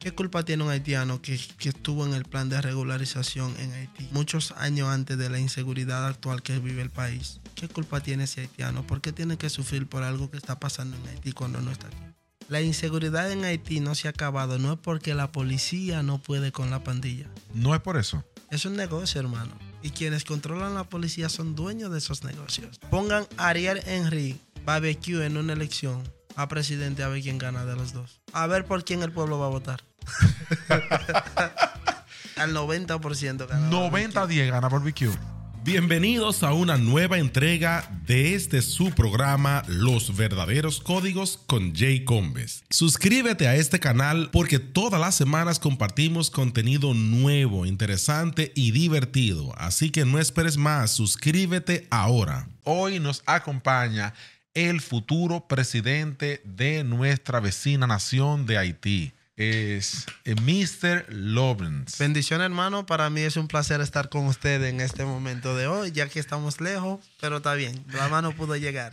¿Qué culpa tiene un haitiano que estuvo en el plan de regularización en Haití muchos años antes de la inseguridad actual que vive el país? ¿Qué culpa tiene ese haitiano? ¿Por qué tiene que sufrir por algo que está pasando en Haití cuando no está aquí? La inseguridad en Haití no se ha acabado, no es porque la policía no puede con la pandilla. No es por eso. Es un negocio, hermano. Y quienes controlan la policía son dueños de esos negocios. Pongan a Ariel Henry barbecue en una elección a presidente a ver quién gana de los dos. A ver por quién el pueblo va a votar. Al 90% gana. 90-10 gana barbecue. Bienvenidos a una nueva entrega de este su programa Los Verdaderos Códigos con Jay Combes. Suscríbete a este canal porque todas las semanas compartimos contenido nuevo, interesante y divertido. Así que no esperes más, suscríbete ahora. Hoy nos acompaña el futuro presidente de nuestra vecina nación de Haití. Es Mr. Lawrence. Bendición, hermano. Para mí es un placer estar con usted en este momento de hoy, ya que estamos lejos, pero está bien. La mano pudo llegar.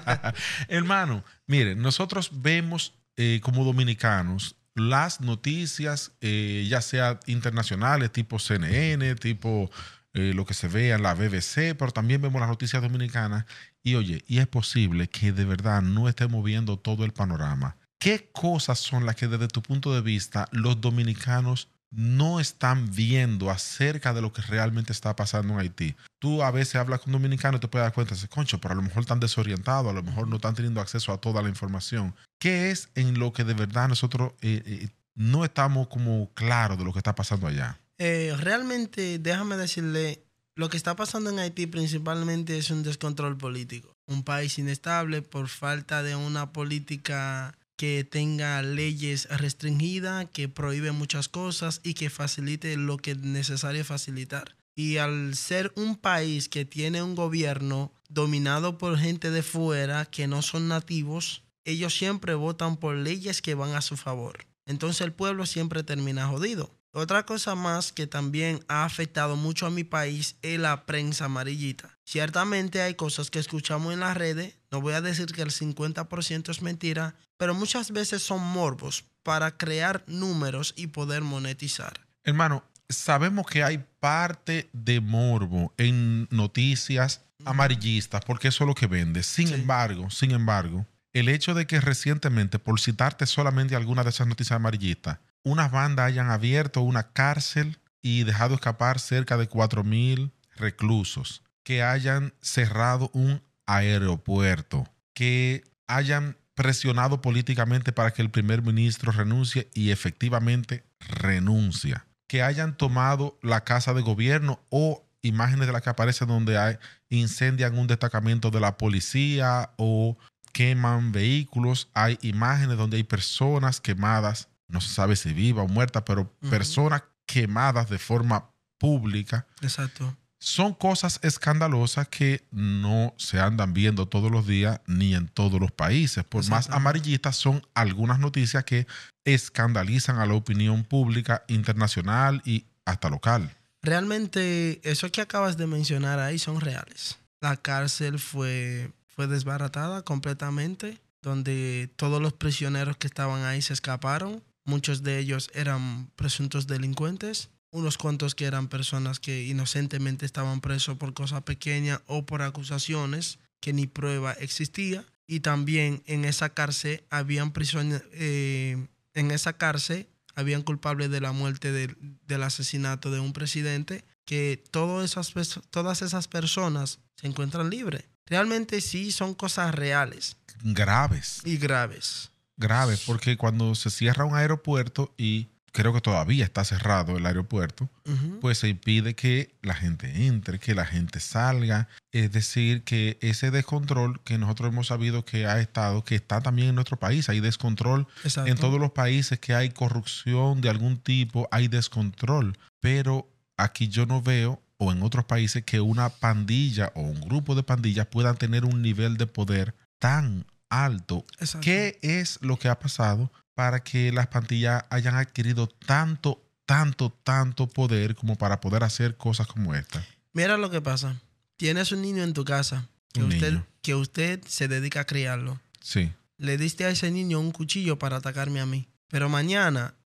Hermano, miren, nosotros vemos como dominicanos las noticias, ya sea internacionales, tipo CNN, tipo lo que se vea en la BBC, pero también vemos las noticias dominicanas. Y oye, y es posible que de verdad no estemos viendo todo el panorama. ¿Qué cosas son las que desde tu punto de vista los dominicanos no están viendo acerca de lo que realmente está pasando en Haití? Tú a veces hablas con dominicanos y te puedes dar cuenta, concho, pero a lo mejor están desorientados, a lo mejor no están teniendo acceso a toda la información. ¿Qué es en lo que de verdad nosotros no estamos como claros de lo que está pasando allá? Realmente, déjame decirle, lo que está pasando en Haití principalmente es un descontrol político. Un país inestable por falta de una política que tenga leyes restringidas, que prohíbe muchas cosas y que facilite lo que es necesario facilitar. Y al ser un país que tiene un gobierno dominado por gente de fuera que no son nativos, ellos siempre votan por leyes que van a su favor. Entonces el pueblo siempre termina jodido. Otra cosa más que también ha afectado mucho a mi país es la prensa amarillita. Ciertamente hay cosas que escuchamos en las redes, no voy a decir que el 50% es mentira, pero muchas veces son morbos para crear números y poder monetizar. Hermano, sabemos que hay parte de morbo en noticias amarillistas porque eso es lo que vende. Sin embargo, el hecho de que recientemente, por citarte solamente algunas de esas noticias amarillistas, unas bandas hayan abierto una cárcel y dejado escapar cerca de 4,000 reclusos, que hayan cerrado un aeropuerto, que hayan presionado políticamente para que el primer ministro renuncie y efectivamente renuncia, que hayan tomado la casa de gobierno o imágenes de las que aparecen donde incendian un destacamento de la policía o queman vehículos. Hay imágenes donde hay personas quemadas, no se sabe si viva o muerta, pero personas quemadas de forma pública. Exacto. Son cosas escandalosas que no se andan viendo todos los días ni en todos los países. Por más amarillistas, son algunas noticias que escandalizan a la opinión pública internacional y hasta local. Realmente, eso que acabas de mencionar ahí son reales. La cárcel fue desbaratada completamente, donde todos los prisioneros que estaban ahí se escaparon. Muchos de ellos eran presuntos delincuentes. Unos cuantos que eran personas que inocentemente estaban presos por cosas pequeñas o por acusaciones que ni prueba existía. Y también en esa cárcel habían habían culpables de la muerte del asesinato de un presidente, que todas esas personas se encuentran libres. Realmente sí son cosas reales. Graves. Y graves. Graves, porque cuando se cierra un aeropuerto, y creo que todavía está cerrado el aeropuerto, pues se impide que la gente entre, que la gente salga. Es decir, que ese descontrol que nosotros hemos sabido que está también en nuestro país. Hay descontrol. Exacto. En todos los países que hay corrupción de algún tipo, hay descontrol. Pero aquí yo no veo, o en otros países, que una pandilla o un grupo de pandillas puedan tener un nivel de poder tan alto. Exacto. ¿Qué es lo que ha pasado para que las pandillas hayan adquirido tanto poder como para poder hacer cosas como esta? Mira lo que pasa. Tienes un niño en tu casa que usted se dedica a criarlo. Sí. Le diste a ese niño un cuchillo para atacarme a mí. Pero mañana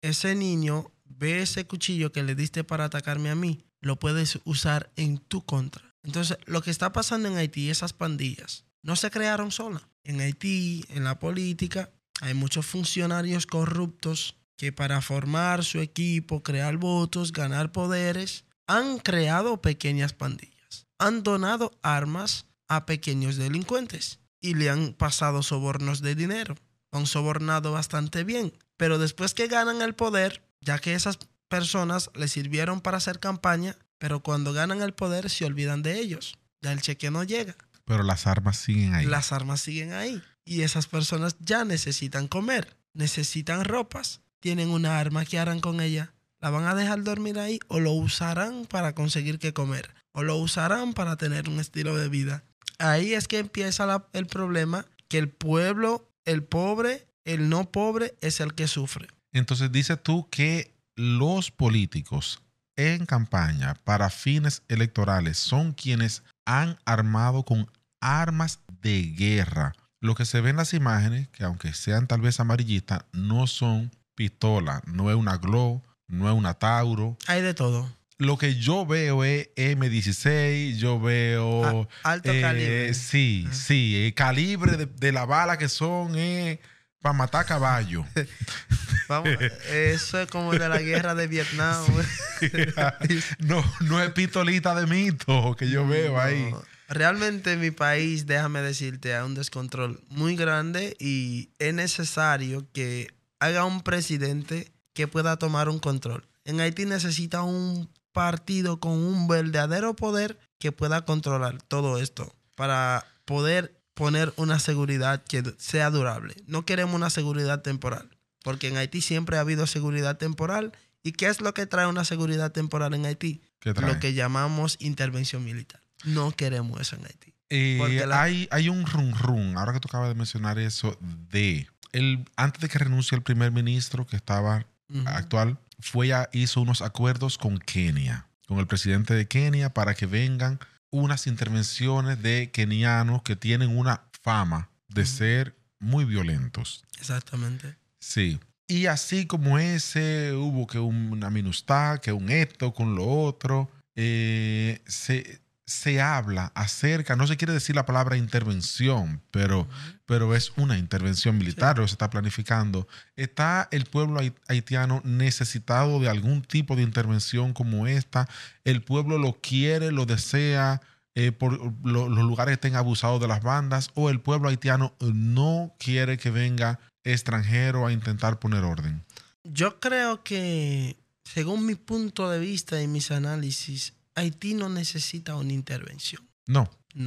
ese niño ve ese cuchillo que le diste para atacarme a mí, lo puedes usar en tu contra. Entonces, lo que está pasando en Haití, esas pandillas, no se crearon solas. En Haití, en la política, hay muchos funcionarios corruptos que para formar su equipo, crear votos, ganar poderes, han creado pequeñas pandillas. Han donado armas a pequeños delincuentes y le han pasado sobornos de dinero. Han sobornado bastante bien. Pero después que ganan el poder, ya que esas personas les sirvieron para hacer campaña, pero cuando ganan el poder se olvidan de ellos. Ya el cheque no llega. Pero las armas siguen ahí. Las armas siguen ahí. Y esas personas ya necesitan comer, necesitan ropas. Tienen una arma, ¿qué harán con ella? ¿La van a dejar dormir ahí o lo usarán para conseguir qué comer? ¿O lo usarán para tener un estilo de vida? Ahí es que empieza el problema, que el pueblo, el pobre, el no pobre, es el que sufre. Entonces dices tú que los políticos en campaña para fines electorales son quienes han armado con armas de guerra. Lo que se ve en las imágenes, que aunque sean tal vez amarillistas, no son pistolas, no es una Glock, no es una Tauro. Hay de todo. Lo que yo veo es M16, yo veo... alto calibre. Sí, sí, el calibre de la bala que son para matar caballo. Vamos, eso es como de la guerra de Vietnam. No es pistolita de mito que yo veo ahí. Realmente mi país, déjame decirte, hay un descontrol muy grande y es necesario que haga un presidente que pueda tomar un control. En Haití necesita un partido con un verdadero poder que pueda controlar todo esto para poder poner una seguridad que sea durable. No queremos una seguridad temporal, porque en Haití siempre ha habido seguridad temporal. ¿Y qué es lo que trae una seguridad temporal en Haití? ¿Qué trae? Lo que llamamos intervención militar. No queremos eso en Haití. Hay un rum, ahora que tú acabas de mencionar eso, antes de que renuncie el primer ministro que estaba actual, hizo unos acuerdos con Kenia, con el presidente de Kenia, para que vengan unas intervenciones de kenianos que tienen una fama de ser muy violentos. Exactamente. Sí. Y así como ese, hubo que una minustad, que un esto con lo otro, se habla acerca, no se quiere decir la palabra intervención, pero es una intervención militar, o se está planificando. ¿Está el pueblo haitiano necesitado de algún tipo de intervención como esta? ¿El pueblo lo quiere, lo desea por los lugares que estén abusados de las bandas? ¿O el pueblo haitiano no quiere que venga extranjero a intentar poner orden? Yo creo que, según mi punto de vista y mis análisis, Haití no necesita una intervención. No.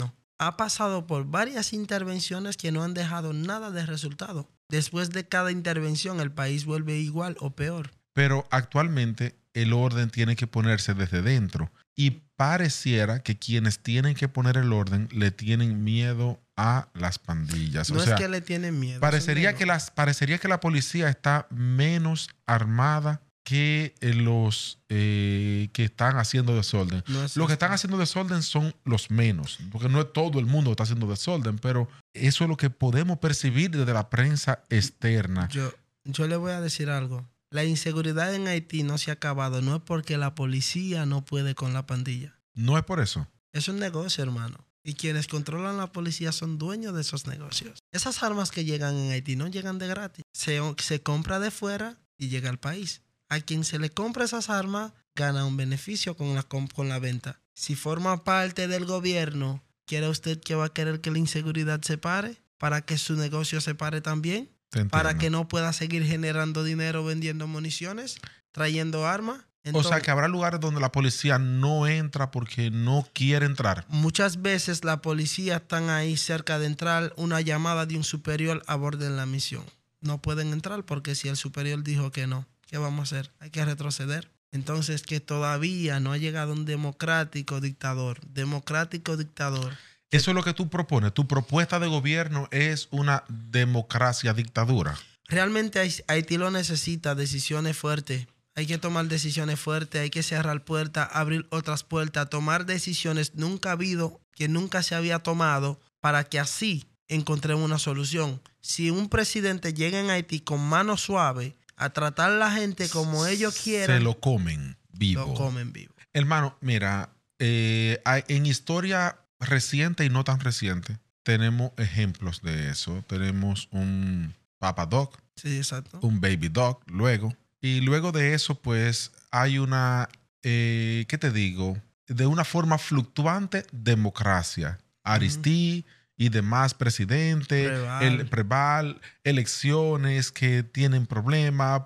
Ha pasado por varias intervenciones que no han dejado nada de resultado. Después de cada intervención, el país vuelve igual o peor. Pero actualmente el orden tiene que ponerse desde dentro. Y pareciera que quienes tienen que poner el orden le tienen miedo a las pandillas. No es que le tienen miedo. Parecería que la policía está menos armada que los que están haciendo desorden. Los que están haciendo desorden son los menos, porque no es todo el mundo que está haciendo desorden, pero eso es lo que podemos percibir desde la prensa externa. Yo le voy a decir algo. La inseguridad en Haití no se ha acabado. No es porque la policía no puede con la pandilla. No es por eso. Es un negocio, hermano. Y quienes controlan la policía son dueños de esos negocios. Esas armas que llegan en Haití no llegan de gratis. Se compra de fuera y llega al país. A quien se le compra esas armas gana un beneficio con la venta. Si forma parte del gobierno, ¿quiere usted que va a querer que la inseguridad se pare? ¿Para que su negocio se pare también? ¿Para que no pueda seguir generando dinero vendiendo municiones, trayendo armas? Entonces, o sea, que habrá lugares donde la policía no entra porque no quiere entrar. Muchas veces la policía están ahí cerca de entrar, una llamada de un superior aborden la misión. No pueden entrar porque si el superior dijo que no, ¿qué vamos a hacer? Hay que retroceder. Entonces, que todavía no ha llegado un democrático dictador. Eso es lo que tú propones. Tu propuesta de gobierno es una democracia dictadura. Realmente Haití lo necesita, decisiones fuertes. Hay que tomar decisiones fuertes, hay que cerrar puertas, abrir otras puertas, tomar decisiones que nunca se había tomado para que así encontremos una solución. Si un presidente llega en Haití con mano suave a tratar a la gente como ellos quieran. Se lo comen vivo. Lo comen vivo. Hermano, mira, en historia reciente y no tan reciente, tenemos ejemplos de eso. Tenemos un Papa Doc, Sí, exacto. un Baby Doc, luego. Y luego de eso, pues, hay una, ¿qué te digo? De una forma fluctuante, democracia. Aristí y demás presidentes, el Preval, elecciones que tienen problemas,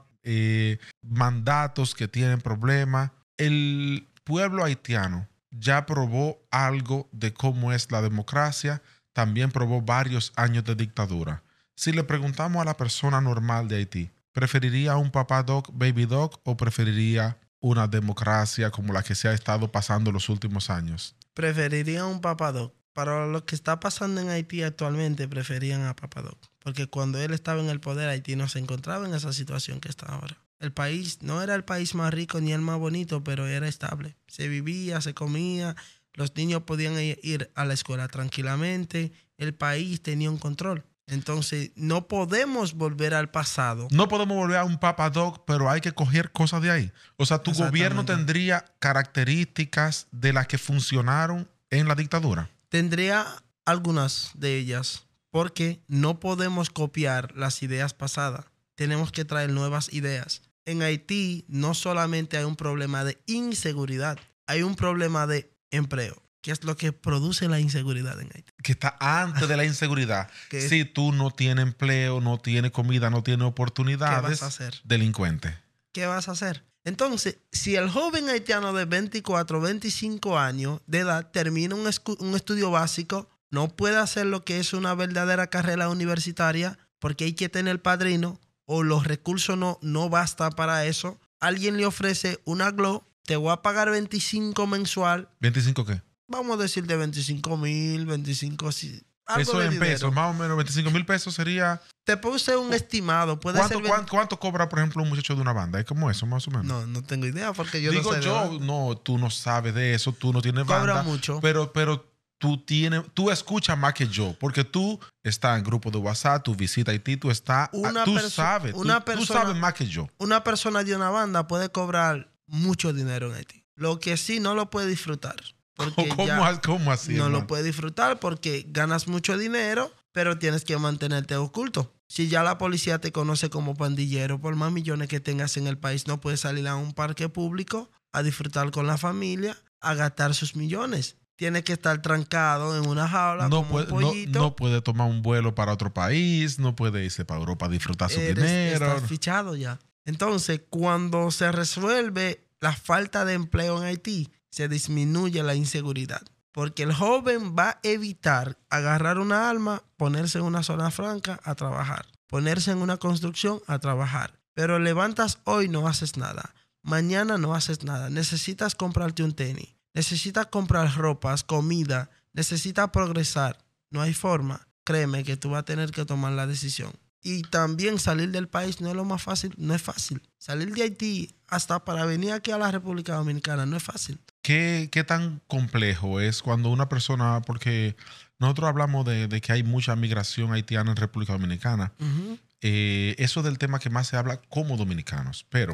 mandatos que tienen problemas. El pueblo haitiano ya probó algo de cómo es la democracia, también probó varios años de dictadura. Si le preguntamos a la persona normal de Haití, ¿preferiría un Papa Doc, Baby Doc o preferiría una democracia como la que se ha estado pasando los últimos años? Preferiría un Papa Doc. Para lo que está pasando en Haití actualmente, preferían a Papa Doc. Porque cuando él estaba en el poder, Haití no se encontraba en esa situación que está ahora. El país no era el país más rico ni el más bonito, pero era estable. Se vivía, se comía, los niños podían ir a la escuela tranquilamente, el país tenía un control. Entonces, no podemos volver al pasado. No podemos volver a un Papa Doc, pero hay que coger cosas de ahí. O sea, tu gobierno tendría características de las que funcionaron en la dictadura. Tendría algunas de ellas, porque no podemos copiar las ideas pasadas. Tenemos que traer nuevas ideas. En Haití no solamente hay un problema de inseguridad, hay un problema de empleo, que es lo que produce la inseguridad en Haití. Que está antes de la inseguridad. Si tú no tienes empleo, no tienes comida, no tienes oportunidades, ¿qué vas a hacer? Delincuente. ¿Qué vas a hacer? Entonces, si el joven haitiano de 24, 25 años de edad termina un estudio básico, no puede hacer lo que es una verdadera carrera universitaria porque hay que tener padrino o los recursos no bastan para eso. Alguien le ofrece una GLO, te voy a pagar 25 mensual. ¿25 qué? Vamos a decir de 25,000, 25... Eso en pesos, más o menos 25,000 pesos sería... Te puse un estimado. ¿Cuánto cobra, por ejemplo, un muchacho de una banda? ¿Es como eso, más o menos? No tengo idea porque yo Digo no sé. Tú no sabes de eso, tú no tienes banda. Cobra mucho. Pero tú escuchas más que yo, porque tú estás en grupo de WhatsApp, tú visitas Haití, tú sabes más que yo. Una persona de una banda puede cobrar mucho dinero en Haití. Lo que sí no lo puede disfrutar. ¿Cómo así? No lo puedes disfrutar porque ganas mucho dinero, pero tienes que mantenerte oculto. Si ya la policía te conoce como pandillero, por más millones que tengas en el país, no puedes salir a un parque público a disfrutar con la familia, a gastar sus millones. Tienes que estar trancado en una jaula como un pollito. No puede tomar un vuelo para otro país, no puede irse para Europa a disfrutar su dinero. Estás fichado ya. Entonces, cuando se resuelve la falta de empleo en Haití, se disminuye la inseguridad. Porque el joven va a evitar agarrar una arma, ponerse en una zona franca a trabajar. Ponerse en una construcción a trabajar. Pero levantas hoy, no haces nada. Mañana no haces nada. Necesitas comprarte un tenis. Necesitas comprar ropas, comida. Necesitas progresar. No hay forma. Créeme que tú vas a tener que tomar la decisión. Y también salir del país no es lo más fácil. No es fácil. Salir de Haití hasta para venir aquí a la República Dominicana no es fácil. ¿Qué tan complejo es cuando una persona, porque nosotros hablamos de que hay mucha migración haitiana en República Dominicana, eso es del tema que más se habla como dominicanos, pero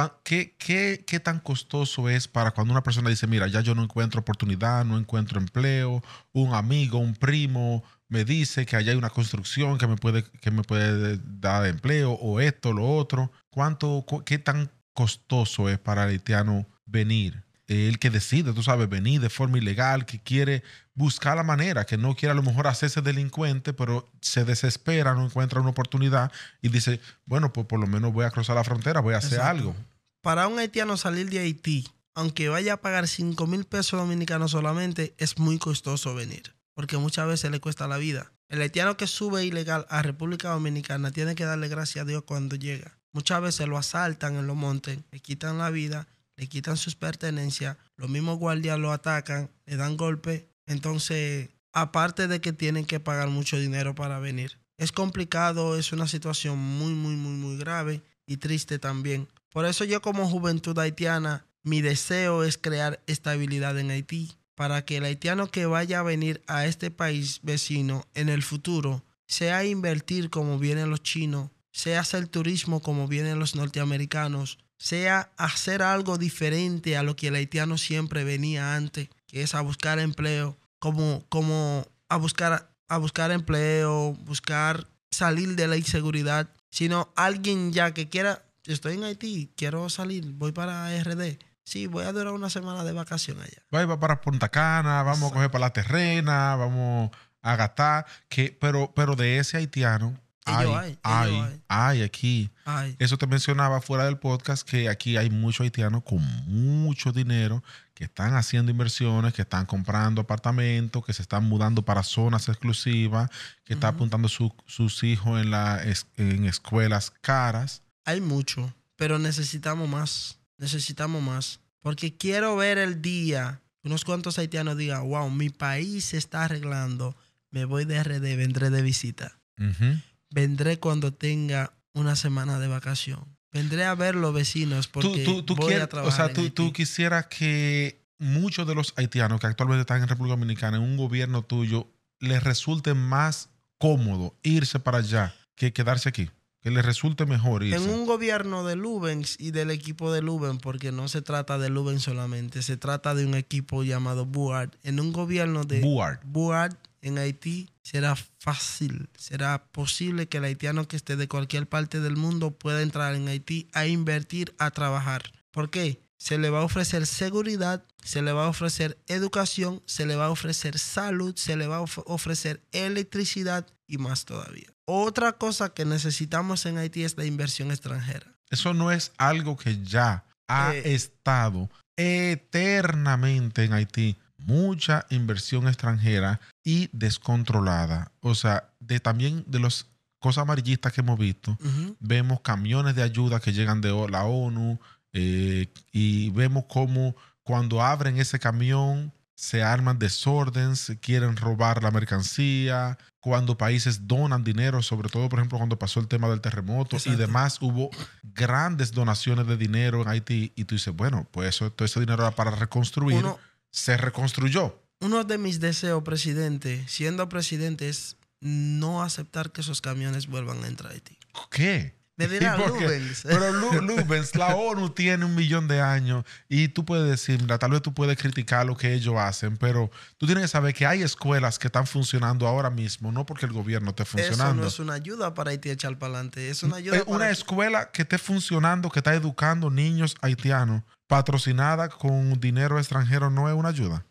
¿qué tan costoso es para cuando una persona dice, mira, ya yo no encuentro oportunidad, no encuentro empleo, un amigo, un primo me dice que allá hay una construcción que me puede dar empleo o esto, lo otro? ¿Qué tan costoso es para el haitiano venir? El que decide, tú sabes, venir de forma ilegal, que quiere buscar la manera, que no quiere a lo mejor hacerse delincuente, pero se desespera, no encuentra una oportunidad y dice, bueno, pues por lo menos voy a cruzar la frontera, voy a hacer algo. Para un haitiano salir de Haití, aunque vaya a pagar 5,000 pesos dominicanos solamente, es muy costoso venir, porque muchas veces le cuesta la vida. El haitiano que sube ilegal a República Dominicana tiene que darle gracias a Dios cuando llega. Muchas veces lo asaltan en los montes, le quitan la vida, le quitan sus pertenencias, los mismos guardias lo atacan, le dan golpes. Entonces, aparte de que tienen que pagar mucho dinero para venir, es complicado, es una situación muy, muy, muy, muy grave y triste también. Por eso yo como juventud haitiana, mi deseo es crear estabilidad en Haití, para que el haitiano que vaya a venir a este país vecino en el futuro sea invertir como vienen los chinos sea hacer turismo como vienen los norteamericanos, sea hacer algo diferente a lo que el haitiano siempre venía antes, que es a buscar empleo, como a buscar empleo, buscar salir de la inseguridad, sino alguien ya que quiera, estoy en Haití, quiero salir, voy para RD. Sí, voy a durar una semana de vacación allá. Va para Punta Cana, vamos a coger para la terrena, vamos a gastar. Pero de ese haitiano hay aquí. Ay. Eso te mencionaba fuera del podcast, que aquí hay muchos haitianos con mucho dinero que están haciendo inversiones, que están comprando apartamentos, que se están mudando para zonas exclusivas, que están apuntando sus hijos en escuelas caras. Hay mucho, pero necesitamos más. Necesitamos más. Porque quiero ver el día, unos cuantos haitianos digan, wow, mi país se está arreglando. Me voy de RD, vendré de visita. Vendré cuando tenga una semana de vacación. Vendré a ver los vecinos porque voy a trabajar. O sea, tú quisieras que muchos de los haitianos que actualmente están en República Dominicana, en un gobierno tuyo, les resulte más cómodo irse para allá que quedarse aquí. Que les resulte mejor irse. En un gobierno de Lubens y del equipo de Lubens, porque no se trata de Lubens solamente, se trata de un equipo llamado BUARD. En un gobierno de BUARD en Haití será fácil, será posible que el haitiano que esté de cualquier parte del mundo pueda entrar en Haití a invertir, a trabajar. ¿Por qué? Se le va a ofrecer seguridad, se le va a ofrecer educación, se le va a ofrecer salud, se le va a ofrecer electricidad y más todavía. Otra cosa que necesitamos en Haití es la inversión extranjera. Eso no es algo que ya ha estado eternamente en Haití. Mucha inversión extranjera y descontrolada. O sea, también de las cosas amarillistas que hemos visto, vemos camiones de ayuda que llegan de la ONU y vemos cómo cuando abren ese camión se arman desórdenes, quieren robar la mercancía. Cuando países donan dinero, sobre todo, por ejemplo, cuando pasó el tema del terremoto. Exacto. Y demás, hubo grandes donaciones de dinero en Haití. Y tú dices, bueno, pues todo ese dinero era para reconstruir. Se reconstruyó. Uno de mis deseos, presidente, siendo presidente, es no aceptar que esos camiones vuelvan a entrar a Haití. ¿Qué? Me dirá Lubens. Pero Lubens, la ONU tiene 1 millón de años y tú puedes decir, mira, tal vez tú puedes criticar lo que ellos hacen, pero tú tienes que saber que hay escuelas que están funcionando ahora mismo, no porque el gobierno esté funcionando. Eso no es una ayuda para Haití echar para adelante, es una ayuda para... Una escuela que esté funcionando, que está educando niños haitianos, patrocinada con dinero extranjero, ¿no es una ayuda?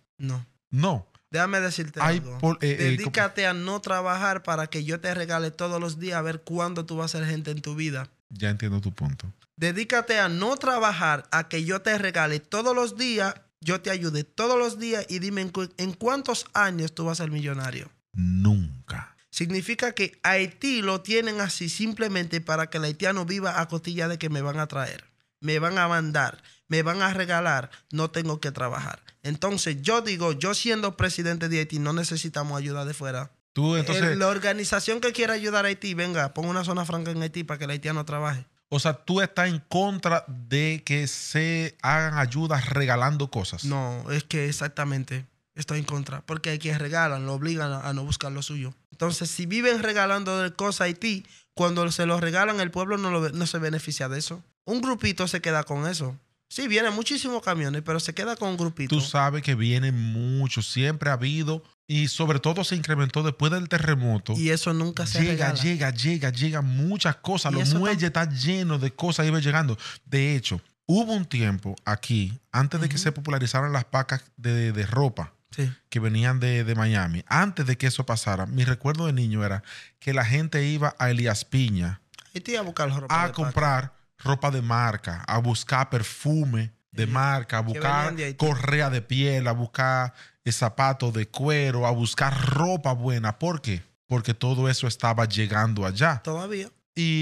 No. Déjame decirte algo. Dedícate a no trabajar para que yo te regale todos los días a ver cuándo tú vas a ser gente en tu vida. Ya entiendo tu punto. Dedícate a no trabajar, a que yo te regale todos los días, yo te ayude todos los días y dime en cuántos años tú vas a ser millonario. Nunca. Significa que Haití lo tienen así simplemente para que el haitiano viva a costilla de que me van a traer, me van a mandar, me van a regalar, no tengo que trabajar. Entonces yo digo, yo siendo presidente de Haití no necesitamos ayuda de fuera. La organización que quiera ayudar a Haití, venga, pon una zona franca en Haití para que el haitiano trabaje. O sea, tú estás en contra de que se hagan ayudas regalando cosas. No, es que exactamente estoy en contra. Porque hay quienes regalan, lo obligan a no buscar lo suyo. Entonces, si viven regalando cosas a Haití, cuando se los regalan, el pueblo no se beneficia de eso. Un grupito se queda con eso. Sí, vienen muchísimos camiones, pero se queda con un grupito. Tú sabes que vienen muchos, siempre ha habido, y sobre todo se incrementó después del terremoto. Y eso nunca se regala. Llega muchas cosas. Los muelles están llenos de cosas y va llegando. De hecho, hubo un tiempo aquí, antes de que se popularizaran las pacas de ropa, que venían de Miami, antes de que eso pasara, mi recuerdo de niño era que la gente iba a Elías Piña a buscar ropa a comprar ropa de marca, a buscar perfume de marca, a buscar correa de piel, a buscar zapatos de cuero, a buscar ropa buena. ¿Por qué? Porque todo eso estaba llegando allá. Todavía.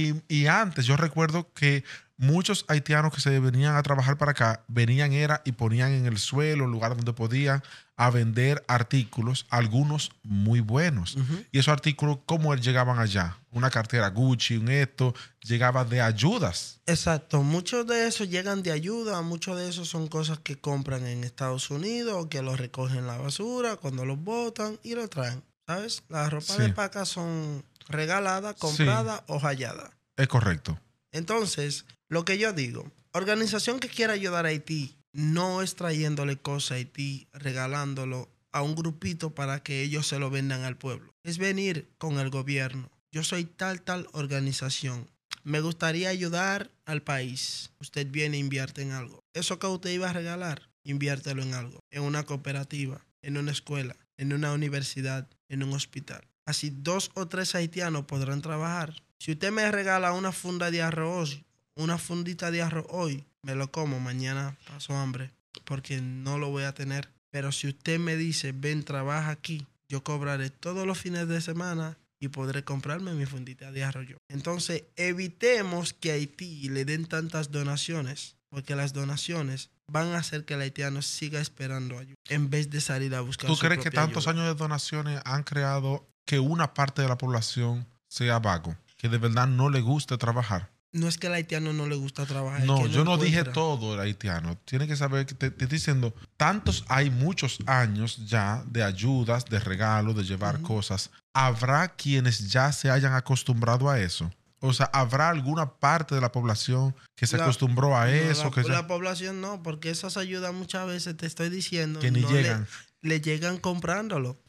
Y antes yo recuerdo que muchos haitianos que se venían a trabajar para acá, venían y ponían en el suelo, el lugar donde podían, a vender artículos, algunos muy buenos. Y esos artículos, ¿cómo llegaban allá? Una cartera Gucci, un esto, llegaba de ayudas. Exacto. Muchos de esos llegan de ayuda, muchos de esos son cosas que compran en Estados Unidos o que los recogen en la basura cuando los botan y lo traen. ¿Sabes? Las ropas de paca son regaladas, compradas o halladas. Es correcto. Entonces, lo que yo digo, organización que quiera ayudar a Haití no es trayéndole cosas a Haití, regalándolo a un grupito para que ellos se lo vendan al pueblo. Es venir con el gobierno. Yo soy tal organización. Me gustaría ayudar al país. Usted viene e invierte en algo. Eso que usted iba a regalar, inviértelo en algo. En una cooperativa, en una escuela, en una universidad, en un hospital. Así 2 o 3 haitianos podrán trabajar. Si usted me regala una funda de arroz, una fundita de arroz hoy, me lo como, mañana paso hambre, porque no lo voy a tener. Pero si usted me dice, ven, trabaja aquí, yo cobraré todos los fines de semana y podré comprarme mi fundita de arroz yo. Entonces, evitemos que a Haití le den tantas donaciones, porque las donaciones van a hacer que el haitiano siga esperando ayuda, en vez de salir a buscar ¿Tú su crees que propia tantos ayuda. años de donaciones han creado que una parte de la población sea vago? Que de verdad no le guste trabajar. No es que al haitiano no le gusta trabajar. No, es que yo no dije encuentra. todo el haitiano. Tienes que saber que te estoy diciendo, hay muchos años ya de ayudas, de regalos, de llevar cosas. ¿Habrá quienes ya se hayan acostumbrado a eso? O sea, ¿habrá alguna parte de la población que se acostumbró a eso? La población no, porque esas ayudas muchas veces, te estoy diciendo, Que ni no llegan. Le llegan comprándolo.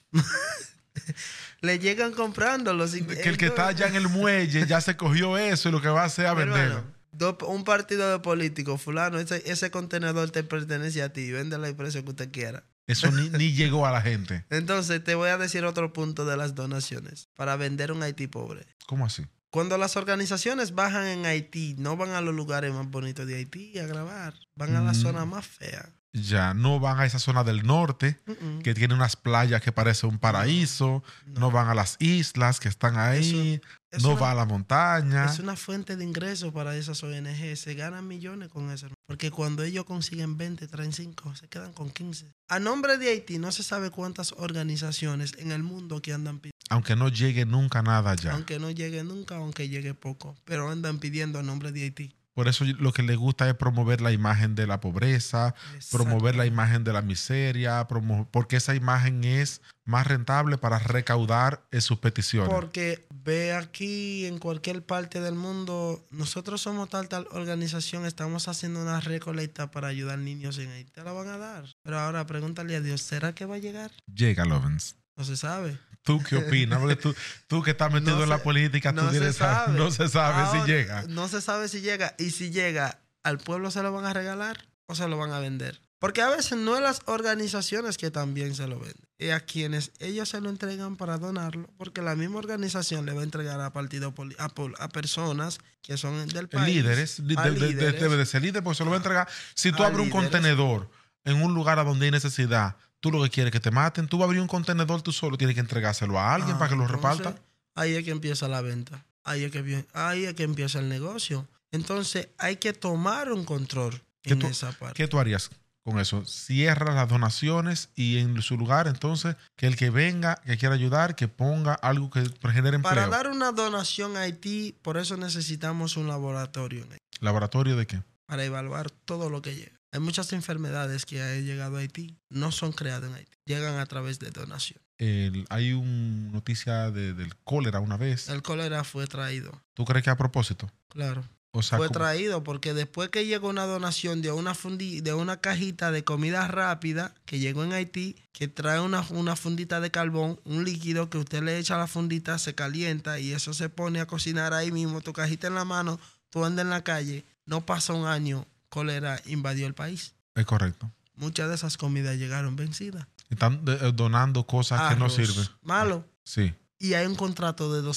Le llegan comprándolo. Que el que está allá en el muelle ya se cogió eso y lo que va a hacer es a venderlo. Un partido de políticos, fulano, ese contenedor te pertenece a ti, véndelo al precio que usted quiera. Eso ni llegó a la gente. Entonces, te voy a decir otro punto de las donaciones para vender un Haití pobre. ¿Cómo así? Cuando las organizaciones bajan en Haití, no van a los lugares más bonitos de Haití a grabar, van a la zona más fea. Ya no van a esa zona del norte que tiene unas playas que parece un paraíso. No van a las islas que están ahí. No va a la montaña. Es una fuente de ingresos para esas ONG. Se ganan millones con eso. Porque cuando ellos consiguen 20, traen 5, se quedan con 15. A nombre de Haití no se sabe cuántas organizaciones en el mundo que andan pidiendo. Aunque no llegue nunca nada allá. Aunque no llegue nunca, aunque llegue poco. Pero andan pidiendo a nombre de Haití. Por eso lo que le gusta es promover la imagen de la pobreza, promover la imagen de la miseria, porque esa imagen es más rentable para recaudar sus peticiones. Porque ve aquí en cualquier parte del mundo, nosotros somos tal organización, estamos haciendo una recolecta para ayudar niños en Haití. Te la van a dar. Pero ahora pregúntale a Dios, ¿será que va a llegar? Llega, Lovens. No se sabe. ¿Tú qué opinas? Porque tú que estás metido en la política, no tú sabe. No se sabe Ahora, si llega. No se sabe si llega. Y si llega, ¿al pueblo se lo van a regalar o se lo van a vender? Porque a veces no es las organizaciones que también se lo venden. Es a quienes ellos se lo entregan para donarlo. Porque la misma organización le va a entregar a partido a personas que son del país. Líderes. Debe de ser líder porque se lo va a entregar. Si tú abres un contenedor en un lugar a donde hay necesidad, tú lo que quieres es que te maten. Tú vas a abrir un contenedor tú solo, tienes que entregárselo a alguien para que lo reparta. Ahí es que empieza la venta. Ahí es que empieza el negocio. Entonces hay que tomar un control en esa parte. ¿Qué tú harías con eso? Cierra las donaciones y en su lugar, entonces, que el que venga, que quiera ayudar, que ponga algo que genere empleo. Para dar una donación a Haití, por eso necesitamos un laboratorio en Haití. ¿Laboratorio de qué? Para evaluar todo lo que llega. Hay muchas enfermedades que han llegado a Haití, no son creadas en Haití, llegan a través de donación. Hay una noticia del cólera una vez. El cólera fue traído. ¿Tú crees que a propósito? Claro. O sea, fue traído porque después que llegó una donación de una cajita de comida rápida que llegó en Haití, que trae una fundita de carbón, un líquido que usted le echa a la fundita, se calienta y eso se pone a cocinar ahí mismo, tu cajita en la mano, tú andas en la calle, no pasa un año, cólera invadió el país. Es correcto. Muchas de esas comidas llegaron vencidas. Están donando cosas que no sirven. Malo. Sí. Y hay un contrato de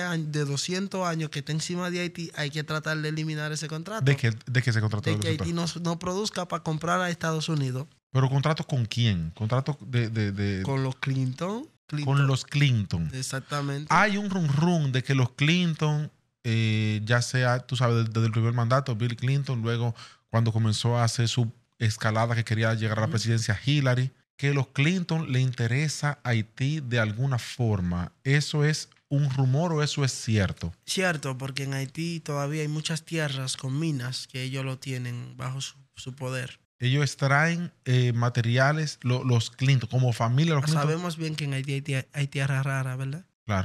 200 años que está encima de Haití. Hay que tratar de eliminar ese contrato. ¿De qué ese contrato? De que Haití no produzca para comprar a Estados Unidos. ¿Pero contrato con quién? ¿Contrato de Con los Clinton. Con los Clinton. Exactamente. Hay un rum de que los Clinton, ya sea, tú sabes, desde el primer mandato, Bill Clinton, luego cuando comenzó a hacer su escalada que quería llegar a la presidencia, Hillary, que los Clinton le interesa a Haití de alguna forma. ¿Eso es un rumor o eso es cierto? Cierto, porque en Haití todavía hay muchas tierras con minas que ellos lo tienen bajo su poder. Ellos extraen materiales, los Clinton, como familia los Clinton. Sabemos bien que en Haití hay tierra rara, ¿verdad? Claro.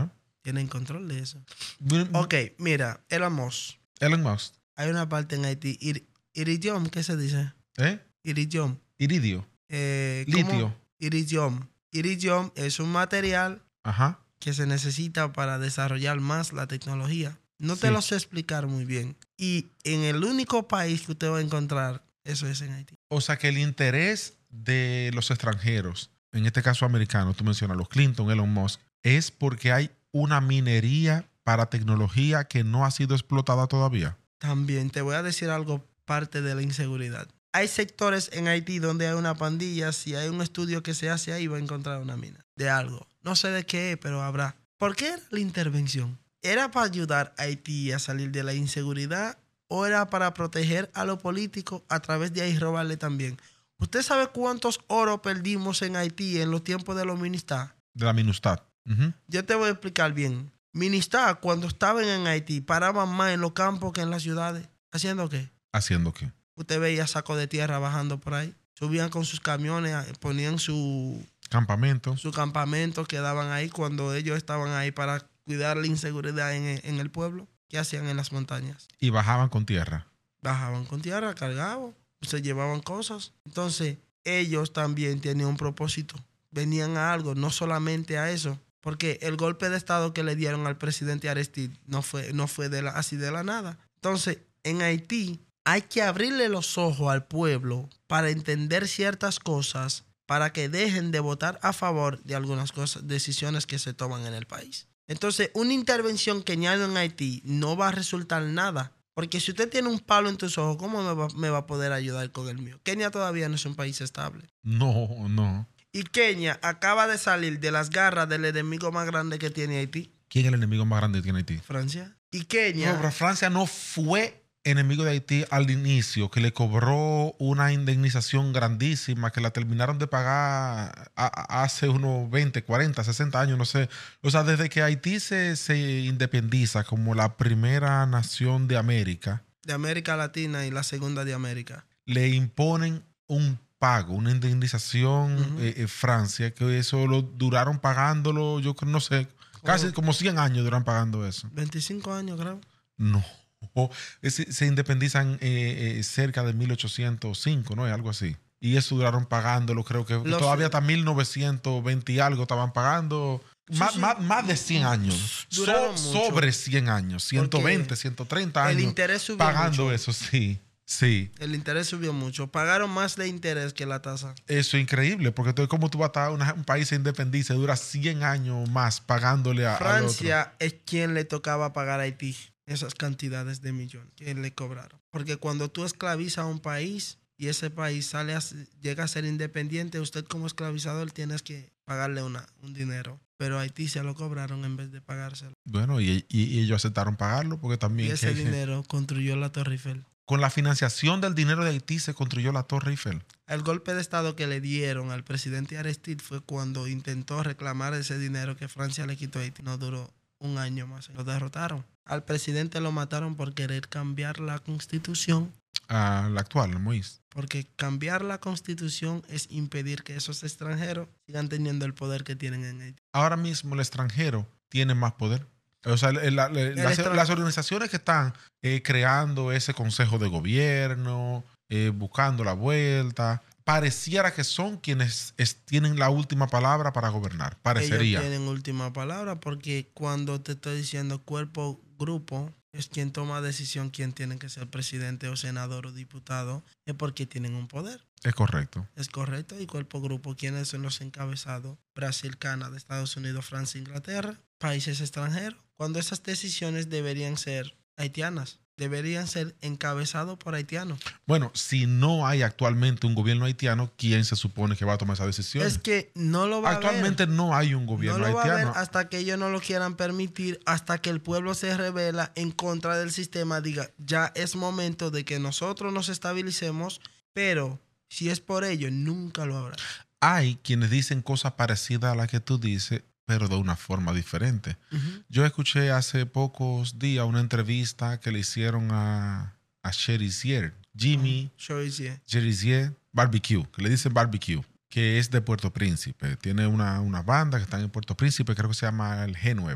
tienen control de eso. Bueno, Ok, mira, Elon Musk. Elon Musk. Hay una parte en Haití, iridium, ¿qué se dice? Iridium. Iridio. ¿Cómo? Litio. Iridium. Iridium es un material Ajá. que se necesita para desarrollar más la tecnología. No te Sí. lo sé explicar muy bien. Y en el único país que usted va a encontrar, eso es en Haití. O sea que el interés de los extranjeros, en este caso americanos, tú mencionas los Clinton, Elon Musk, es porque hay una minería para tecnología que no ha sido explotada todavía. También te voy a decir algo, parte de la inseguridad. Hay sectores en Haití donde hay una pandilla. Si hay un estudio que se hace ahí, va a encontrar una mina de algo. No sé de qué, pero habrá. ¿Por qué era la intervención? ¿Era para ayudar a Haití a salir de la inseguridad o era para proteger a los políticos a través de ahí robarle también? ¿Usted sabe cuántos oro perdimos en Haití en los tiempos de los Ministad? De la Minustad. Ujú. Yo te voy a explicar bien. Ministad, cuando estaban en Haití, paraban más en los campos que en las ciudades. ¿Haciendo qué? ¿Haciendo qué? Usted veía sacos de tierra bajando por ahí. Subían con sus camiones, ponían su Campamento. campamento, quedaban ahí cuando ellos estaban ahí para cuidar la inseguridad en el pueblo. ¿Qué hacían en las montañas? Y bajaban con tierra. Bajaban con tierra, cargaban, se llevaban cosas. Entonces, ellos también tenían un propósito. Venían a algo, no solamente a eso. Porque el golpe de estado que le dieron al presidente Aristide no fue así de la nada. Entonces, en Haití hay que abrirle los ojos al pueblo para entender ciertas cosas, para que dejen de votar a favor de algunas cosas, decisiones que se toman en el país. Entonces, una intervención keñana en Haití no va a resultar nada. Porque si usted tiene un palo en tus ojos, ¿cómo me va a poder ayudar con el mío? Kenia todavía no es un país estable. No. Y Kenia acaba de salir de las garras del enemigo más grande que tiene Haití, ¿Quién es el enemigo más grande que tiene Haití? Francia. Y Kenia, No, pero Francia no fue enemigo de Haití al inicio, que le cobró una indemnización grandísima, que la terminaron de pagar hace unos 20, 40, 60 años, no sé. O sea, desde que Haití se independiza como la primera nación de América, de América Latina y la segunda de América. le imponen un pago, una indemnización Francia, que eso lo duraron pagándolo, yo creo, no sé, casi como 100 años duran pagando eso. 25 años, creo. No. Se independizan cerca de 1805, ¿no? Es algo así. Y eso duraron pagándolo, creo que todavía hasta 1920 y algo estaban pagando. Sí. Más de 100 años. Duraron mucho. Sobre 100 años. 120, Porque 130 años. el interés subió pagando mucho. eso, sí. Sí. El interés subió mucho. Pagaron más de interés que la tasa. Eso es increíble, porque entonces, ¿cómo tú vas a estar un país se independiza y dura 100 años más pagándole al otro? Francia es quien le tocaba pagar a Haití esas cantidades de millones que le cobraron. Porque cuando tú esclavizas a un país y ese país llega a ser independiente, usted como esclavizador tienes que pagarle un dinero. Pero a Haití se lo cobraron en vez de pagárselo. Bueno, y ellos aceptaron pagarlo porque también... Y ese dinero construyó la Torre Eiffel. Con la financiación del dinero de Haití se construyó la Torre Eiffel. El golpe de estado que le dieron al presidente Aristide fue cuando intentó reclamar ese dinero que Francia le quitó a Haití. No duró un año más. Lo derrotaron. Al presidente lo mataron por querer cambiar la constitución. La actual, Moïse. Porque cambiar la constitución es impedir que esos extranjeros sigan teniendo el poder que tienen en Haití. Ahora mismo el extranjero tiene más poder. O sea, las organizaciones que están creando ese consejo de gobierno, buscando la vuelta, pareciera que son quienes tienen la última palabra para gobernar. Parecería. Ellos tienen última palabra porque cuando te estoy diciendo cuerpo, grupo, es quien toma decisión, quién tiene que ser presidente o senador o diputado, es porque tienen un poder. Es correcto. Es correcto. Y cuerpo, grupo, ¿quiénes son los encabezados? Brasil, Canadá, Estados Unidos, Francia, Inglaterra, países extranjeros. Cuando esas decisiones deberían ser haitianas, deberían ser encabezados por haitianos. Bueno, si no hay actualmente un gobierno haitiano, ¿quién se supone que va a tomar esa decisión? Es que no lo va Actualmente a haber. no hay un gobierno No lo va a haitiano. haber hasta que ellos no lo quieran permitir, hasta que el pueblo se revela en contra del sistema, diga, ya es momento de que nosotros nos estabilicemos, pero si es por ello, nunca lo habrá. Hay quienes dicen cosas parecidas a las que tú dices, pero de una forma diferente. Yo escuché hace pocos días una entrevista que le hicieron a Cherizier, Jimmy Cherizier Barbecue, que le dicen Barbecue, que es de Puerto Príncipe. Tiene una banda que está en Puerto Príncipe, creo que se llama el G9.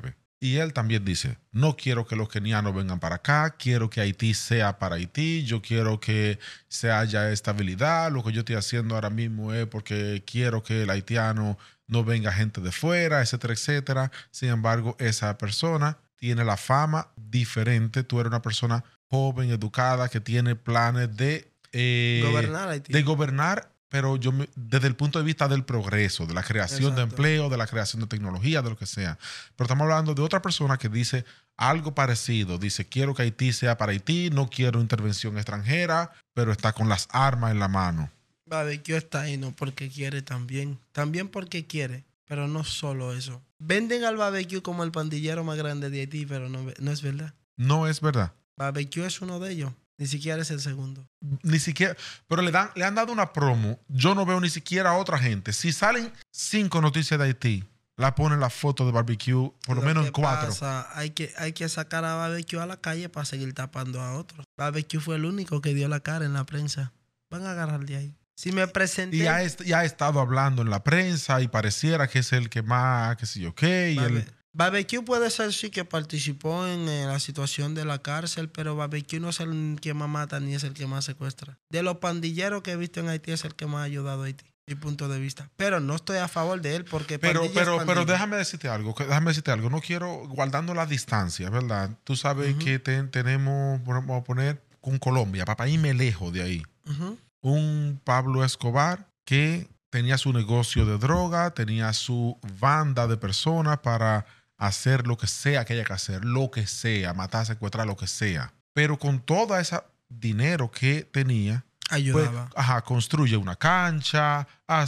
Y él también dice, no quiero que los kenianos vengan para acá, quiero que Haití sea para Haití, yo quiero que se haya estabilidad, lo que yo estoy haciendo ahora mismo es porque quiero que el haitiano no venga gente de fuera, etcétera, etcétera. Sin embargo, esa persona tiene la fama diferente. Tú eres una persona joven, educada, que tiene planes de Gobernar Haití. de gobernar, pero desde el punto de vista del progreso, de la creación de empleo, de la creación de tecnología, de lo que sea. Pero estamos hablando de otra persona que dice algo parecido. Dice, quiero que Haití sea para Haití, no quiero intervención extranjera, pero está con las armas en la mano. Barbecue está ahí no porque quiere también. También porque quiere, pero no solo eso. Venden al barbecue como el pandillero más grande de Haití, pero no es verdad. No es verdad. Barbecue es uno de ellos. Ni siquiera es el segundo. Ni siquiera, pero le han dado una promo. Yo no veo ni siquiera a otra gente. Si salen 5 noticias de Haití, la ponen la foto de Barbecue, por lo menos en 4. Hay que sacar a Barbecue a la calle para seguir tapando a otros. Barbecue fue el único que dio la cara en la prensa. Van a agarrar de ahí. Si me presenté... Y ha estado hablando en la prensa y pareciera que es el que más, qué sé yo qué. Barbecue puede ser sí que participó en la situación de la cárcel, pero Barbecue no es el que más mata ni es el que más secuestra. De los pandilleros que he visto en Haití es el que más ha ayudado a Haití, mi punto de vista. Pero no estoy a favor de él porque pero déjame decirte algo. No quiero, guardando la distancia, ¿verdad? Tú sabes que tenemos, vamos a poner, con Colombia, para irme lejos de ahí. Un Pablo Escobar que tenía su negocio de droga, tenía su banda de personas para hacer lo que sea que haya que hacer, lo que sea, matar, secuestrar, lo que sea. Pero con todo ese dinero que tenía, ayudaba. Pues, construye una cancha,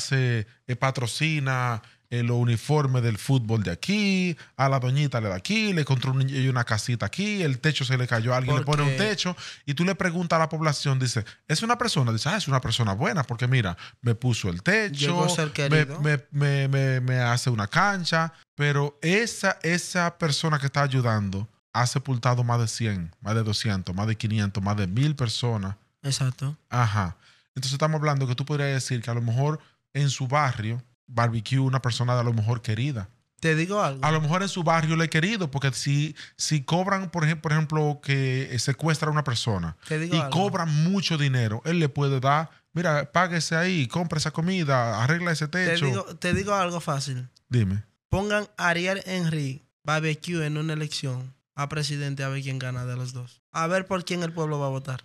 patrocina los uniformes del fútbol de aquí, a la doñita le da aquí, le construye una casita aquí, el techo se le cayó a alguien, le pone un techo, y tú le preguntas a la población, dice, es una persona, dice, es una persona buena, porque mira, me puso el techo, me hace una cancha, pero esa persona que está ayudando ha sepultado más de 100, más de 200, más de 500, más de 1000 personas. Exacto. Ajá. Entonces estamos hablando que tú podrías decir que a lo mejor en su barrio Barbecue, una persona de a lo mejor querida. Te digo algo. A lo mejor en su barrio le he querido, porque si cobran, por ejemplo, que secuestra a una persona y algo. Cobran mucho dinero, él le puede dar, mira, páguese ahí, compre esa comida, arregla ese techo. Te digo algo fácil. Dime. Pongan a Ariel Henry, Barbecue en una elección a presidente, a ver quién gana de los dos. A ver por quién el pueblo va a votar.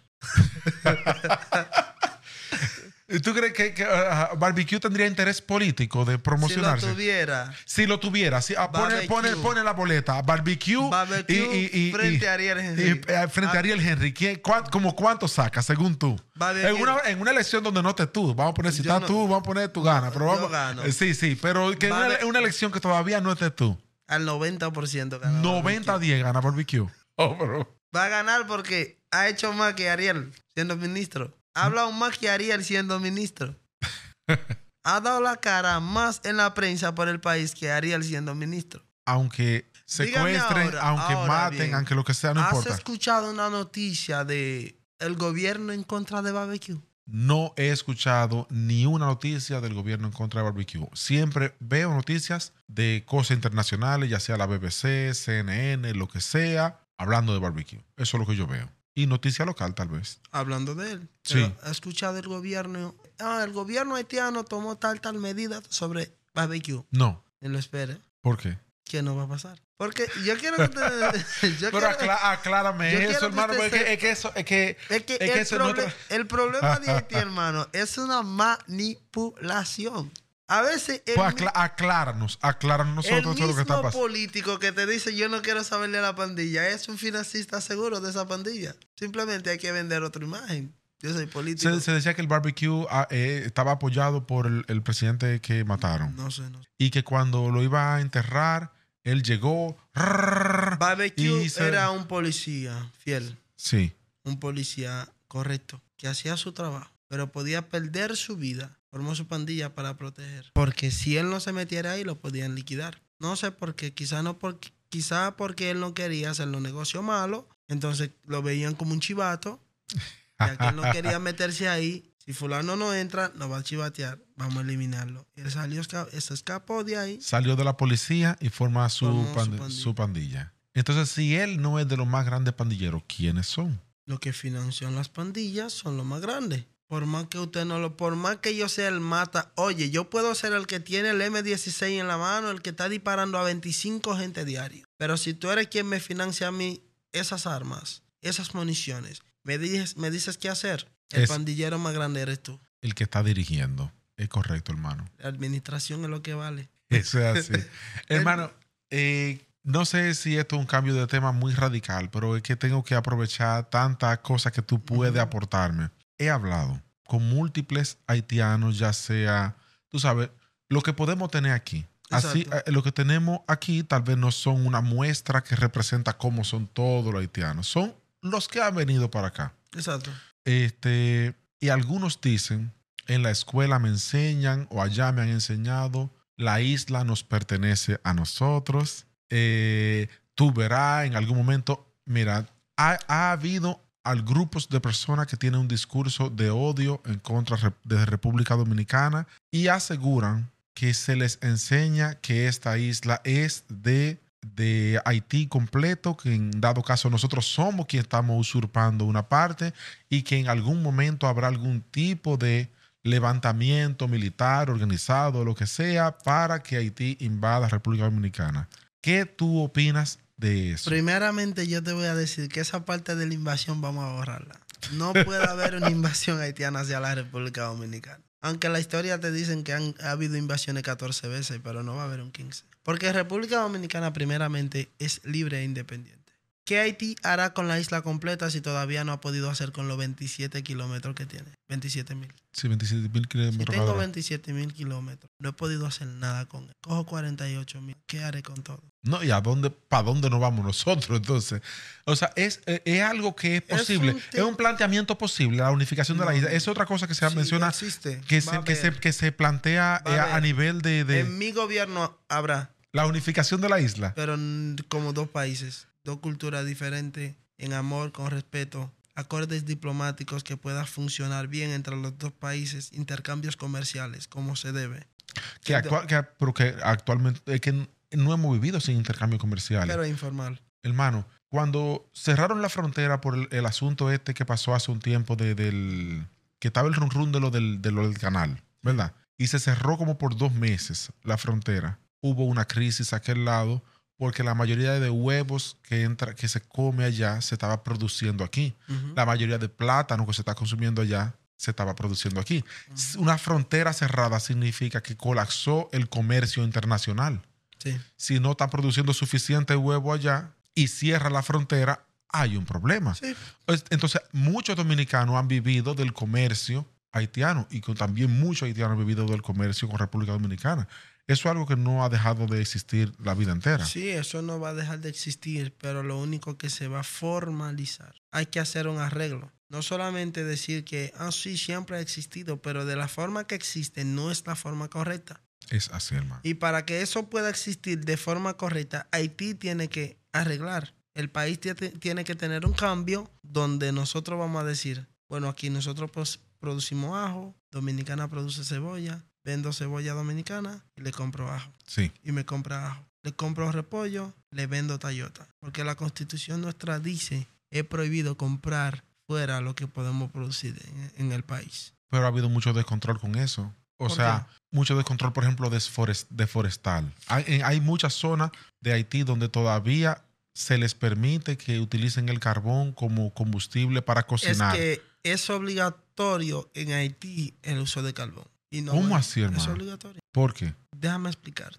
¿Tú crees que Barbecue tendría interés político de promocionarse? Si lo tuviera. Pone la boleta. Barbecue frente a Ariel Henry. Frente a Ariel Henry. ¿Cómo cuánto saca, según tú? En una elección donde no estés tú. Vamos a poner, si estás tú, vamos a poner tu gana. Pero yo gano. Sí. Pero que una elección que todavía no estés tú. Al 90% gana. 90-10 gana Barbecue. Oh, bro. Va a ganar porque ha hecho más que Ariel siendo ministro. Ha hablado más que Ariel siendo ministro. Ha dado la cara más en la prensa por el país que Ariel siendo ministro. Aunque secuestren, aunque maten, bien, aunque lo que sea, no importa. ¿Has escuchado una noticia de el gobierno en contra de Barbecue? No he escuchado ni una noticia del gobierno en contra de Barbecue. Siempre veo noticias de cosas internacionales, ya sea la BBC, CNN, lo que sea, hablando de Barbecue. Eso es lo que yo veo. Y noticia local, tal vez. Hablando de él. Sí. ¿Has escuchado el gobierno? El gobierno haitiano tomó tal medida sobre Barbecue. No. Ni lo espere. ¿Por qué? ¿Qué no va a pasar? Porque yo quiero que te... Pero aclárame eso, hermano. El problema de Haití, hermano, es una manipulación. A veces... Acláranos nosotros todo lo que está pasando. El mismo político que te dice yo no quiero saberle a la pandilla es un financista seguro de esa pandilla. Simplemente hay que vender otra imagen. Yo soy político. Se decía que el Barbecue estaba apoyado por el presidente que mataron. No sé. Y que cuando lo iba a enterrar, él llegó... Barbecue era un policía fiel. Sí. Un policía correcto, que hacía su trabajo, pero podía perder su vida. Formó su pandilla para proteger. Porque si él no se metiera ahí, lo podían liquidar. No sé por qué. Quizá porque él no quería hacer los negocios malos. Entonces lo veían como un chivato. Ya que él no quería meterse ahí. Si fulano no entra, nos va a chivatear, vamos a eliminarlo. Y él salió, se escapó de ahí. Salió de la policía y formó Formó su pandilla. Entonces, si él no es de los más grandes pandilleros, ¿quiénes son? Los que financian las pandillas son los más grandes. Por más que usted no lo... Por más que yo sea el mata... Oye, yo puedo ser el que tiene el M16 en la mano, el que está disparando a 25 gente diario. Pero si tú eres quien me financia a mí esas armas, esas municiones, me dices qué hacer. El pandillero más grande eres tú. El que está dirigiendo. Es correcto, hermano. La administración es lo que vale. Eso es así. Hermano, no sé si esto es un cambio de tema muy radical, pero es que tengo que aprovechar tantas cosas que tú puedes aportarme. He hablado con múltiples haitianos, ya sea, tú sabes, lo que podemos tener aquí. Así, lo que tenemos aquí tal vez no son una muestra que representa cómo son todos los haitianos. Son los que han venido para acá. Exacto. Y algunos dicen, en la escuela me enseñan o allá me han enseñado, la isla nos pertenece a nosotros. Tú verás en algún momento, mira, ha habido grupos de personas que tienen un discurso de odio en contra de República Dominicana y aseguran que se les enseña que esta isla es de Haití completo, que en dado caso nosotros somos quienes estamos usurpando una parte y que en algún momento habrá algún tipo de levantamiento militar organizado, lo que sea, para que Haití invada República Dominicana. ¿Qué tú opinas de eso? Primeramente yo te voy a decir que esa parte de la invasión vamos a borrarla. No puede haber una invasión haitiana hacia la República Dominicana. Aunque la historia te dicen que ha habido invasiones 14 veces, pero no va a haber un 15. Porque República Dominicana primeramente es libre e independiente. ¿Qué Haití hará con la isla completa si todavía no ha podido hacer con los 27 kilómetros que tiene? 27,000. Sí, 27,000 kilómetros. Si tengo 27,000 kilómetros, no he podido hacer nada con él. Cojo 48,000. ¿Qué haré con todo? No, ¿y para dónde nos vamos nosotros entonces? O sea, es algo que es posible. Es un planteamiento posible, la unificación de la isla. Es otra cosa que se menciona, que se plantea a nivel de... En mi gobierno habrá. La unificación de la isla. Pero como dos países, dos culturas diferentes, en amor, con respeto, acordes diplomáticos que puedan funcionar bien entre los dos países, intercambios comerciales, como se debe. Pero que actualmente es que no hemos vivido sin intercambio comercial. Pero es informal. Hermano, cuando cerraron la frontera por el asunto que pasó hace un tiempo que estaba el run de lo del canal, ¿verdad? Y se cerró como por 2 meses la frontera. Hubo una crisis a aquel lado porque la mayoría de huevos que se come allá se estaba produciendo aquí. Uh-huh. La mayoría de plátano que se está consumiendo allá se estaba produciendo aquí. Uh-huh. Una frontera cerrada significa que colapsó el comercio internacional. Sí. Si no está produciendo suficiente huevo allá y cierra la frontera, hay un problema. Sí. Entonces, muchos dominicanos han vivido del comercio haitiano y también muchos haitianos han vivido del comercio con República Dominicana. Eso es algo que no ha dejado de existir la vida entera. Sí, eso no va a dejar de existir, pero lo único que se va a formalizar. Hay que hacer un arreglo. No solamente decir que, sí, siempre ha existido, pero de la forma que existe no es la forma correcta. Es así, hermano. Y para que eso pueda existir de forma correcta, Haití tiene que arreglar. El país tiene que tener un cambio donde nosotros vamos a decir, bueno, aquí nosotros producimos ajo, Dominicana produce cebolla, vendo cebolla dominicana y le compro ajo. Sí. Y me compra ajo. Le compro repollo, le vendo Toyota. Porque la Constitución nuestra dice, es prohibido comprar fuera lo que podemos producir en el país. Pero ha habido mucho descontrol con eso. O sea, mucho descontrol, por ejemplo, de forestal. Hay muchas zonas de Haití donde todavía se les permite que utilicen el carbón como combustible para cocinar. Es que es obligatorio en Haití el uso de carbón. Y no, ¿Cómo así, hermano? Es obligatorio. ¿Por qué? Déjame explicar.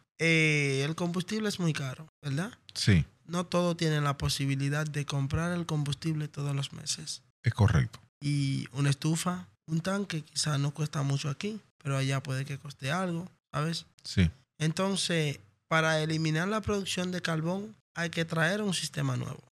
El combustible es muy caro, ¿verdad? Sí. No todo tiene la posibilidad de comprar el combustible todos los meses. Es correcto. Y una estufa, un tanque, quizás no cuesta mucho aquí, pero allá puede que coste algo, ¿sabes? Sí. Entonces, para eliminar la producción de carbón, hay que traer un sistema nuevo.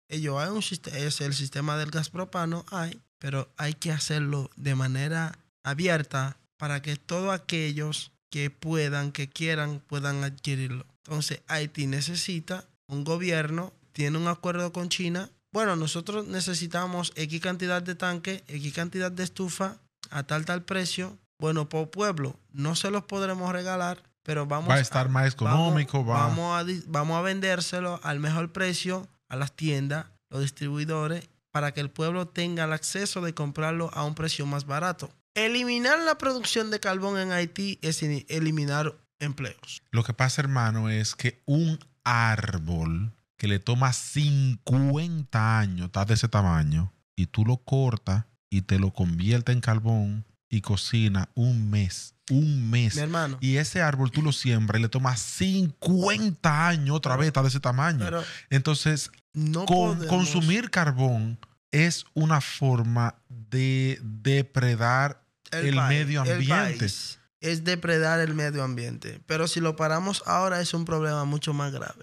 Es el sistema del gas propano, pero hay que hacerlo de manera abierta para que todos aquellos que quieran, puedan adquirirlo. Entonces, Haití necesita un gobierno, tiene un acuerdo con China. Bueno, nosotros necesitamos X cantidad de tanques, X cantidad de estufa, a tal precio, bueno, por pueblo, no se los podremos regalar, pero va a estar más económico. Vamos a vendérselo al mejor precio a las tiendas, los distribuidores, para que el pueblo tenga el acceso de comprarlo a un precio más barato. Eliminar la producción de carbón en Haití es eliminar empleos. Lo que pasa, hermano, es que un árbol que le toma 50 años, está de ese tamaño, y tú lo cortas y te lo convierte en carbón y cocina un mes. Mi hermano. Y ese árbol tú lo siembras y le toma 50 años otra vez, está de ese tamaño. Entonces, consumir carbón es una forma de depredar el medio ambiente. Es depredar el medio ambiente. Pero si lo paramos ahora es un problema mucho más grave.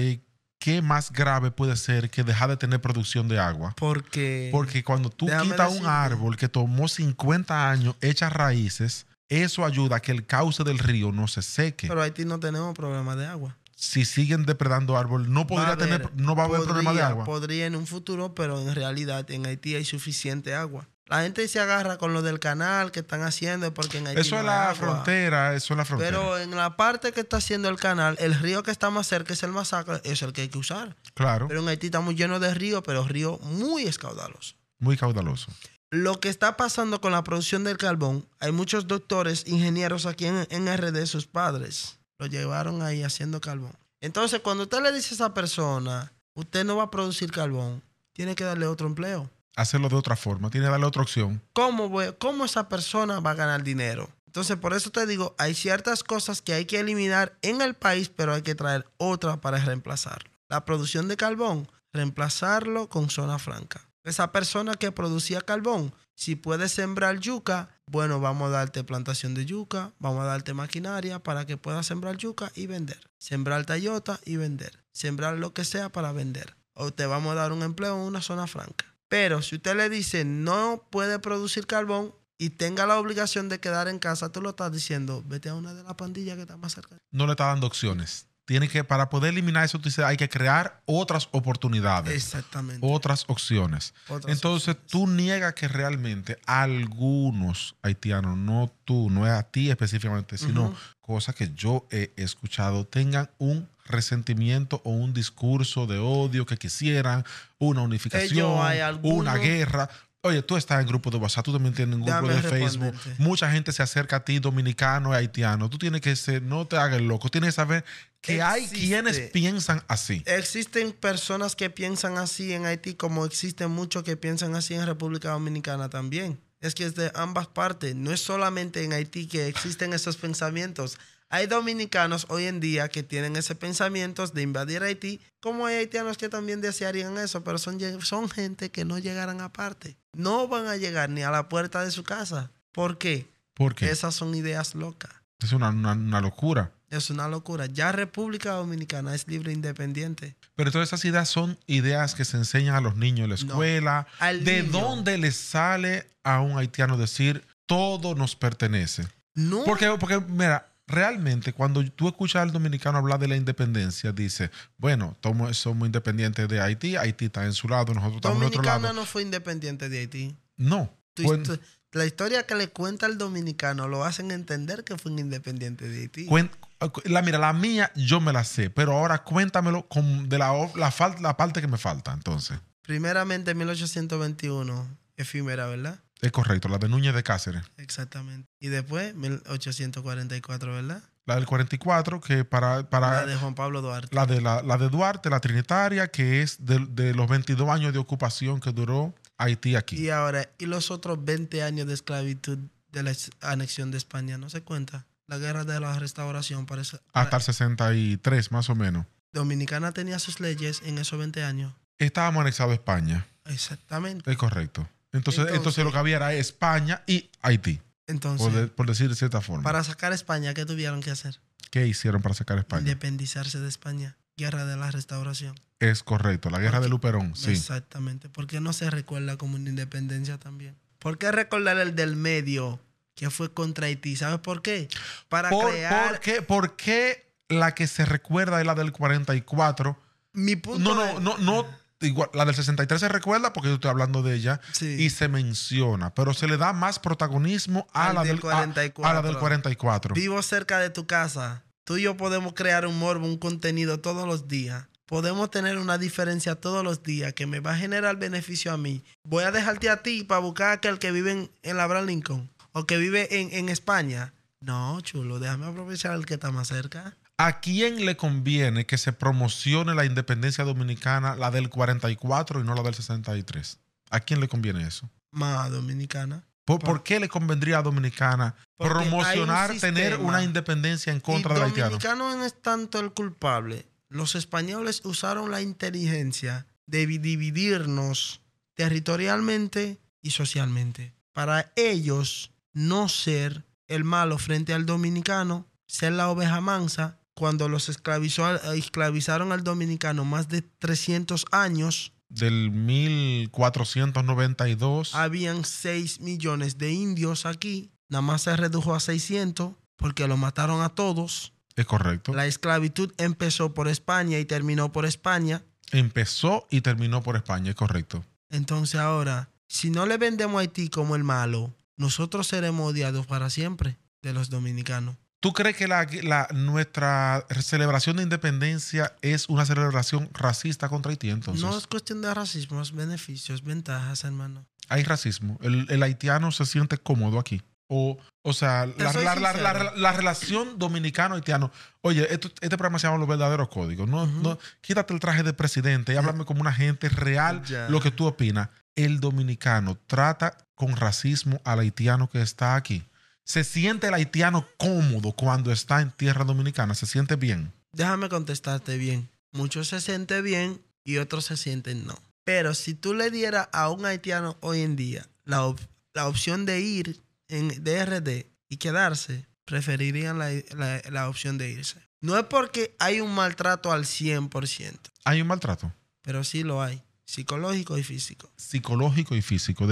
¿Qué más grave puede ser que dejar de tener producción de agua? Porque cuando tú quitas un árbol que tomó 50 años, echa raíces, eso ayuda a que el cauce del río no se seque. Pero Haití no tenemos problema de agua. Si siguen depredando árboles, no va a haber problema de agua. Podría en un futuro, pero en realidad en Haití hay suficiente agua. La gente se agarra con lo del canal que están haciendo porque en Haití eso es la frontera. Pero en la parte que está haciendo el canal, el río que está más cerca es el Masacre, es el que hay que usar. Claro. Pero en Haití estamos llenos de ríos, pero ríos muy escaudalosos. Muy caudaloso. Lo que está pasando con la producción del carbón, hay muchos doctores, ingenieros aquí en RD, sus padres lo llevaron ahí haciendo carbón. Entonces, cuando usted le dice a esa persona, usted no va a producir carbón, tiene que darle otro empleo. Hacerlo de otra forma, tiene que darle otra opción. ¿Cómo esa persona va a ganar dinero? Entonces, por eso te digo, hay ciertas cosas que hay que eliminar en el país, pero hay que traer otra para reemplazarlo. La producción de carbón, reemplazarlo con zona franca. Esa persona que producía carbón, si puede sembrar yuca, bueno, vamos a darte plantación de yuca, vamos a darte maquinaria para que puedas sembrar yuca y vender. Sembrar tayota y vender. Sembrar lo que sea para vender. O te vamos a dar un empleo en una zona franca. Pero si usted le dice no puede producir carbón y tenga la obligación de quedar en casa, tú lo estás diciendo, vete a una de las pandillas que está más cerca. No le está dando opciones. Tiene que, para poder eliminar eso, tú dices, hay que crear otras oportunidades. Exactamente. Otras opciones. Entonces, tú niegas que realmente algunos haitianos, no tú, no es a ti específicamente, sino cosas que yo he escuchado, tengan un resentimiento o un discurso de odio que quisieran, una unificación, una guerra. Oye, tú estás en grupo de WhatsApp, tú también tienes un grupo de Facebook. Mucha gente se acerca a ti, dominicano y haitiano. Tú tienes que ser, no te hagas loco. Tienes que saber que hay quienes piensan así. Existen personas que piensan así en Haití, como existen muchos que piensan así en República Dominicana también. Es que es de ambas partes. No es solamente en Haití que existen esos pensamientos. Hay dominicanos hoy en día que tienen ese pensamiento de invadir Haití, como hay haitianos que también desearían eso, pero son gente que no llegarán aparte. No van a llegar ni a la puerta de su casa. ¿Por qué? Porque esas son ideas locas. Es una locura. Es una locura. Ya República Dominicana es libre e independiente. Pero todas esas ideas son ideas que se enseñan a los niños en la escuela. No, ¿De dónde les sale a un haitiano decir todo nos pertenece? No. Porque mira, realmente cuando tú escuchas al dominicano hablar de la independencia, dice, bueno, somos independientes de Haití, Haití está en su lado, nosotros estamos en otro lado. Dominicana no fue independiente de Haití. No. La historia que le cuenta al dominicano lo hacen entender que fue independiente de Haití. Mira, la mía yo me la sé, pero ahora cuéntamelo de la parte que me falta, entonces. Primeramente, 1821, efímera, ¿verdad? Es correcto, la de Núñez de Cáceres. Exactamente. Y después, 1844, ¿verdad? La del 44, que la de Juan Pablo Duarte. La de Duarte, la Trinitaria, que es de los 22 años de ocupación que duró Haití aquí. Y ahora, ¿y los otros 20 años de esclavitud de la anexión de España? ¿No se cuenta? La guerra de la restauración parece. Hasta el 63, más o menos. Dominicana tenía sus leyes en esos 20 años. Estábamos anexados a España. Exactamente. Es correcto. Entonces lo que había era España y Haití. Entonces, por decir de cierta forma. Para sacar España, ¿qué tuvieron que hacer? ¿Qué hicieron para sacar España? Independizarse de España. Guerra de la restauración. Es correcto, la guerra de Luperón, sí. Exactamente. ¿Por qué no se recuerda como una independencia también? ¿Por qué recordar el del medio que fue contra Haití? ¿Sabes por qué? ¿Por qué la que se recuerda es la del 44? Mi punto No. igual, la del 63 se recuerda porque yo estoy hablando de ella Sí. y se menciona, pero se le da más protagonismo a Al la del del 44. a la del 44. Vivo cerca de tu casa. Tú y yo podemos crear un morbo, un contenido todos los días. Podemos tener una diferencia todos los días que me va a generar beneficio a mí. Voy a dejarte a ti para buscar a aquel que vive en la Abraham Lincoln o que vive en España. No, chulo, déjame aprovechar al que está más cerca. ¿A quién le conviene que se promocione la independencia dominicana, la del 44 y no la del 63? ¿A quién le conviene eso? Más dominicana. ¿Por qué le convendría a Dominicana Porque promocionar, hay un tener sistema. una independencia en contra Y del haitiano? dominicano no es tanto el culpable. Los españoles usaron la inteligencia de dividirnos territorialmente y socialmente. Para ellos no ser el malo frente al dominicano, ser la oveja mansa, cuando los esclavizaron al dominicano más de 300 años, Del 1492. habían 6 millones de indios aquí, nada más se redujo a 600 porque lo mataron a todos. Es correcto. La esclavitud empezó por España y terminó por España. Empezó y terminó por España, es correcto. Entonces ahora, si no le vendemos a Haití como el malo, nosotros seremos odiados para siempre de los dominicanos. ¿Tú crees que nuestra celebración de independencia es una celebración racista contra Haití entonces? No es cuestión de racismo, es beneficios, ventajas, hermano. Hay racismo. El haitiano se siente cómodo aquí. O sea, Te soy sincero. la relación dominicano-haitiano. Oye, este programa se llama Los Verdaderos Códigos. No, quítate el traje de presidente y háblame como una gente real Ya. lo que tú opinas. El dominicano trata con racismo al haitiano que está aquí. ¿Se siente el haitiano cómodo cuando está en tierra dominicana? ¿Se siente bien? Déjame contestarte bien. Muchos se sienten bien y otros se sienten no. Pero si tú le dieras a un haitiano hoy en día la opción de ir en DRD y quedarse, preferirían la opción de irse. No es porque hay un maltrato al 100%, Hay un maltrato pero sí lo hay, psicológico y físico. psicológico y físico.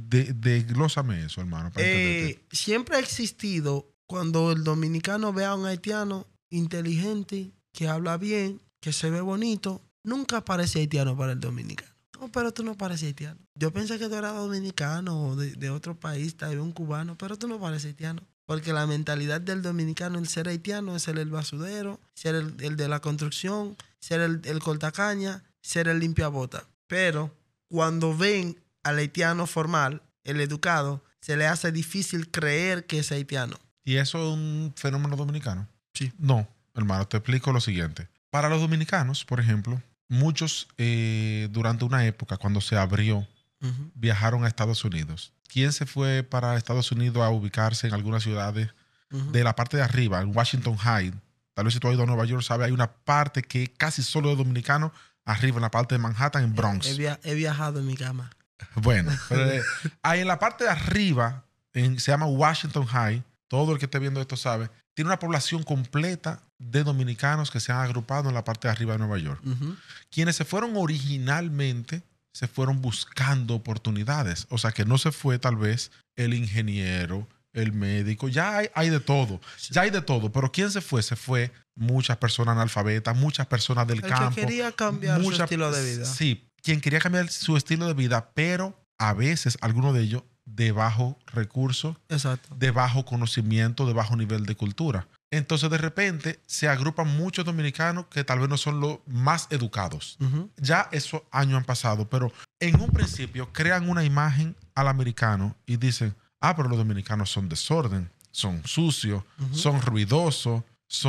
Desglósame eso, hermano. Para entenderte. Siempre ha existido cuando el dominicano ve a un haitiano inteligente, que habla bien, que se ve bonito, nunca parece haitiano para el dominicano. No, pero tú no pareces haitiano. Yo pensé que tú eras dominicano o de otro país, tal vez un cubano, pero tú no pareces haitiano. Porque la mentalidad del dominicano, el ser haitiano, es ser el basudero, ser el de la construcción, ser el cortacaña, ser el limpiabota. Pero cuando ven al haitiano formal, el educado, se le hace difícil creer que es haitiano. ¿Y eso es un fenómeno dominicano? Sí. No, hermano, te explico lo siguiente. Para los dominicanos, por ejemplo, muchos durante una época, cuando se abrió, viajaron a Estados Unidos. ¿Quién se fue para Estados Unidos a ubicarse en algunas ciudades de la parte de arriba, en Washington Heights? Tal vez si tú has ido a Nueva York, sabes, hay una parte que casi solo es dominicano, arriba en la parte de Manhattan, en Bronx. He viajado en mi cama. Bueno, pero, ahí en la parte de arriba, se llama Washington High, todo el que esté viendo esto sabe, tiene una población completa de dominicanos que se han agrupado en la parte de arriba de Nueva York. Quienes se fueron originalmente, se fueron buscando oportunidades. O sea, que no se fue tal vez el ingeniero, el médico, ya hay de todo. Sí. Ya hay de todo. Pero ¿quién se fue? Se fue muchas personas analfabetas, muchas personas del El campo. que quería cambiar su estilo de vida. Sí, quien quería cambiar su estilo de vida, pero a veces algunos de ellos de bajo recurso, Exacto. de bajo conocimiento, de bajo nivel de cultura. Entonces de repente se agrupan muchos dominicanos que tal vez no son los más educados. Ya esos años han pasado, pero en un principio crean una imagen al americano y dicen, pero los dominicanos son desorden, son sucios, son ruidosos,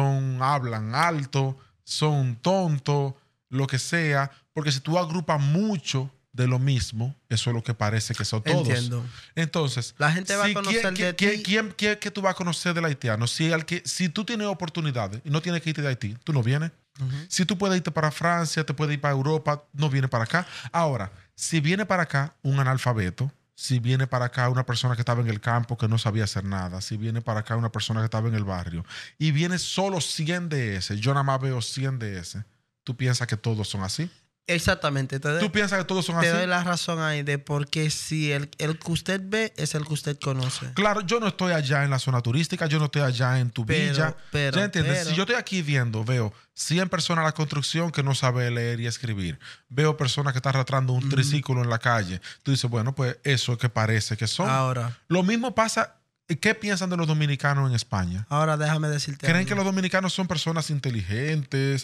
hablan alto, son tontos, lo que sea, porque si tú agrupas mucho de lo mismo, eso es lo que parece que son todos. Entiendo. Entonces, La gente va a conocer de ti. ¿quién que tú vas a conocer del haitiano? Si tú tienes oportunidades y no tienes que irte de Haití, tú no vienes. Si tú puedes irte para Francia, te puedes ir para Europa, no vienes para acá. Ahora, si viene para acá un analfabeto, si viene para acá una persona que estaba en el campo que no sabía hacer nada, si viene para acá una persona que estaba en el barrio y viene solo 100 de ese, yo nada más veo 100 de ese, ¿tú piensas que todos son así? Exactamente. ¿Tú piensas que todos son te así? doy la razón ahí de por qué si el que usted ve es el que usted conoce. Claro, yo no estoy allá en la zona turística, yo no estoy allá en tu villa. ¿Ya entiendes? Si yo estoy aquí veo 100 personas en la construcción que no sabe leer y escribir. Veo personas que están arrastrando un triciclo en la calle. Tú dices, bueno, pues eso es que parece que son. Ahora. Lo mismo pasa. ¿Qué piensan de los dominicanos en España? Ahora déjame decirte ¿Creen algo. que los dominicanos son personas inteligentes?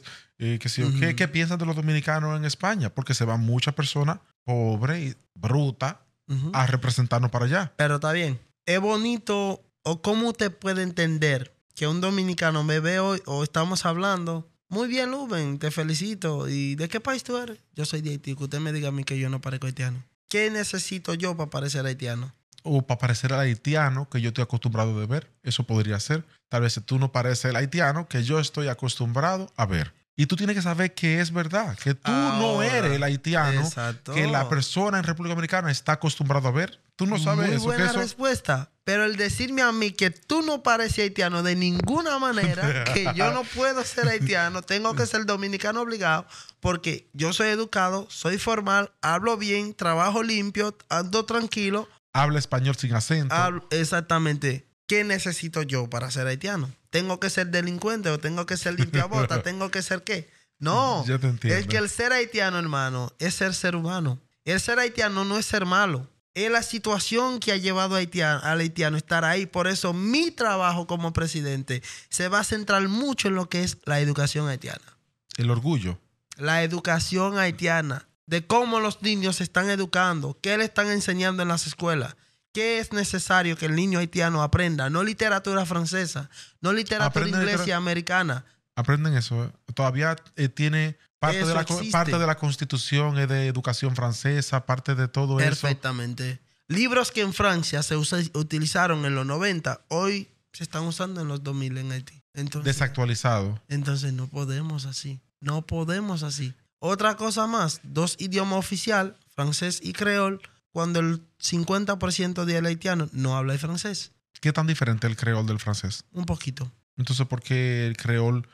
¿Qué piensan de los dominicanos en España? Porque se van muchas personas pobres y brutas a representarnos para allá. Pero está bien. Es bonito, o cómo usted puede entender que un dominicano me ve hoy o estamos hablando. Muy bien, Luben, te felicito. ¿Y de qué país tú eres? Yo soy de Haití. Que usted me diga a mí que yo no parezco haitiano. ¿Qué necesito yo para parecer haitiano? O para parecer al haitiano que yo estoy acostumbrado de ver. Eso podría ser. Tal vez tú no pareces el haitiano que yo estoy acostumbrado a ver. Y tú tienes que saber que es verdad. Que tú no eres el haitiano que la persona en República Dominicana está acostumbrado a ver. Tú no sabes Muy eso. buena respuesta. Pero el decirme a mí que tú no pareces haitiano de ninguna manera, que yo no puedo ser haitiano, tengo que ser dominicano obligado, porque yo soy educado, soy formal, hablo bien, trabajo limpio, ando tranquilo. Habla español sin acento. Exactamente. ¿Qué necesito yo para ser haitiano? ¿Tengo que ser delincuente o tengo que ser limpiabota? ¿Tengo que ser qué? No. Yo te entiendo. Es que el ser haitiano, hermano, es ser humano. El ser haitiano no es ser malo. Es la situación que ha llevado al haitiano a estar ahí. Por eso mi trabajo como presidente se va a centrar mucho en lo que es la educación haitiana. El orgullo. La educación haitiana. De cómo los niños se están educando. ¿Qué le están enseñando en las escuelas? ¿Qué es necesario que el niño haitiano aprenda? No literatura francesa, no literatura inglesa y americana. Aprenden eso. Todavía tiene parte de la Constitución es de educación francesa, parte de todo eso. Perfectamente. Libros que en Francia se utilizaron en los 90, hoy se están usando en los 2000 en Haití. Entonces, desactualizado. Entonces no podemos así. No podemos así. Otra cosa más, 2 idiomas oficiales, francés y creol, cuando el 50% del haitiano no habla francés. ¿Qué tan diferente el creol del francés? Un poquito. Entonces, ¿por qué el creol?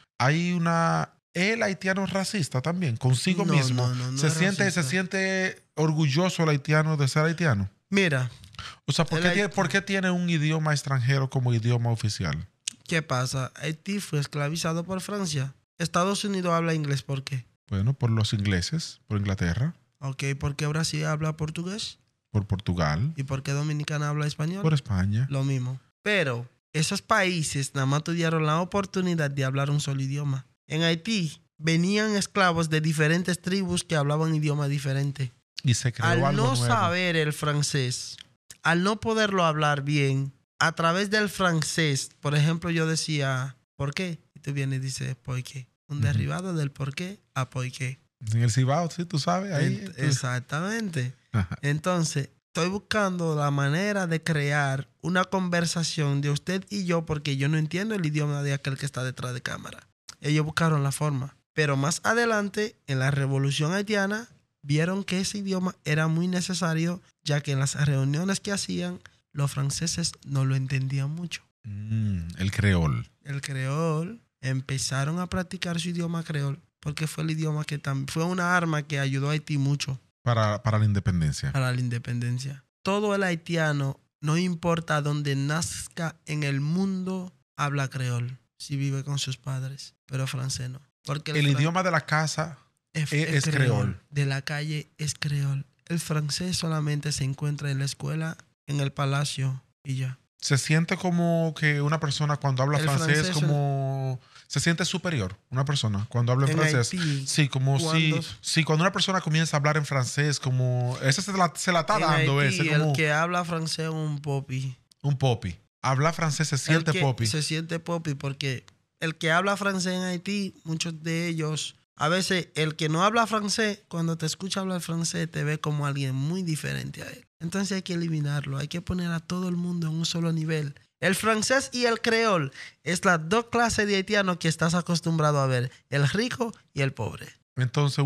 El haitiano es racista también, consigo mismo. No se siente orgulloso el haitiano de ser haitiano. Mira. O sea, ¿por qué tiene un idioma extranjero como idioma oficial? ¿Qué pasa? Haití fue esclavizado por Francia. Estados Unidos habla inglés, ¿por qué? Bueno, por los ingleses, por Inglaterra. Ok, ¿por qué Brasil habla portugués? Por Portugal. ¿Y por qué Dominicana habla español? Por España. Lo mismo. Pero esos países nada más tuvieron la oportunidad de hablar un solo idioma. En Haití venían esclavos de diferentes tribus que hablaban idiomas diferentes. Y se creó algo algo nuevo. Al no saber el francés, al no poderlo hablar bien, a través del francés, por ejemplo, yo decía, ¿por qué? Y tú vienes y dices, ¿por qué? Un derivado del por qué a por qué. En el Cibao, sí, tú sabes. Ahí, exactamente. Entonces, estoy buscando la manera de crear una conversación de usted y yo, porque yo no entiendo el idioma de aquel que está detrás de cámara. Ellos buscaron la forma. Pero más adelante, en la Revolución Haitiana, vieron que ese idioma era muy necesario, ya que en las reuniones que hacían, los franceses no lo entendían mucho. El creol. El creol. Empezaron a practicar su idioma creol, porque fue el idioma que fue una arma que ayudó a Haití mucho. Para la independencia. Para la independencia. Todo el haitiano, no importa dónde nazca en el mundo, habla creol, si vive con sus padres, pero francés no. Porque el idioma de la casa es creol. De la calle es creol. El francés solamente se encuentra en la escuela, en el palacio y ya. Se siente como que una persona cuando habla francés como... Se siente superior una persona cuando habla en francés. Haití, sí, como si cuando una persona comienza a hablar en francés, como... Esa se la está dando Haití, ese. Como, el que habla francés es un popi. Un popi. Habla francés se siente popi. Se siente popi porque el que habla francés en Haití, muchos de ellos... A veces el que no habla francés, cuando te escucha hablar francés, te ve como alguien muy diferente a él. Entonces hay que eliminarlo. Hay que poner a todo el mundo en un solo nivel. El francés y el creol es las 2 clases de haitianos que estás acostumbrado a ver. El rico y el pobre. Entonces,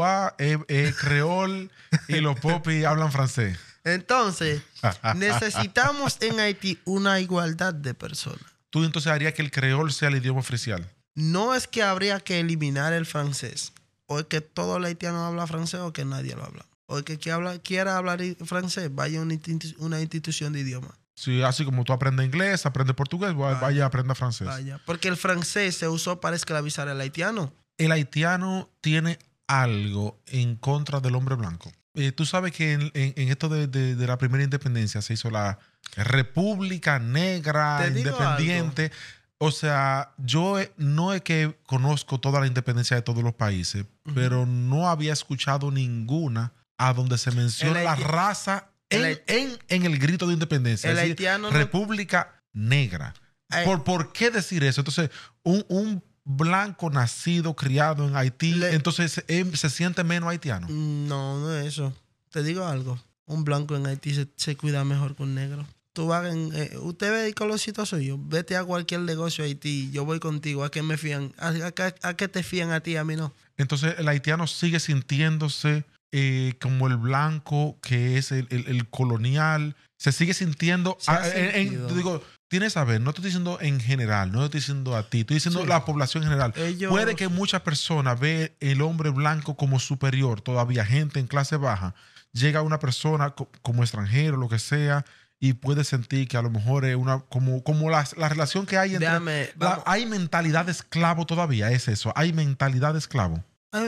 creol y los popis hablan francés. Entonces, necesitamos en Haití una igualdad de personas. ¿Tú entonces harías que el creol sea el idioma oficial? No es que habría que eliminar el francés. o es que todo el haitiano habla francés o que nadie lo habla. O el que quiera hablar francés, vaya a una institución de idioma. Sí, así como tú aprendes inglés, aprendes portugués, vaya a aprender francés. Vaya, porque el francés se usó para esclavizar al haitiano. El haitiano tiene algo en contra del hombre blanco. Tú sabes que en esto de la primera independencia se hizo la República Negra Independiente. O sea, yo no es que conozco toda la independencia de todos los países, pero no había escuchado ninguna a donde se menciona la raza en el grito de independencia. El es decir, haitiano República Negra. ¿Por qué decir eso? Entonces, un blanco nacido, criado en Haití, entonces se siente menos haitiano. No es eso. Te digo algo. Un blanco en Haití se cuida mejor que un negro. Tú vas usted ve el colorcito suyo, vete a cualquier negocio de Haití, yo voy contigo, ¿a qué me fían? ¿A qué te fían a ti, a mí no? Entonces el haitiano sigue sintiéndose como el blanco que es el colonial, se sigue sintiendo, digo, tienes a ver, no estoy diciendo en general, no estoy diciendo a ti, estoy diciendo la población en general. Puede que muchas personas ve el hombre blanco como superior, todavía gente en clase baja, llega una persona como extranjero, lo que sea, y puede sentir que a lo mejor es una como la relación que hay entre... hay mentalidad de esclavo todavía, es eso. Hay mentalidad de esclavo.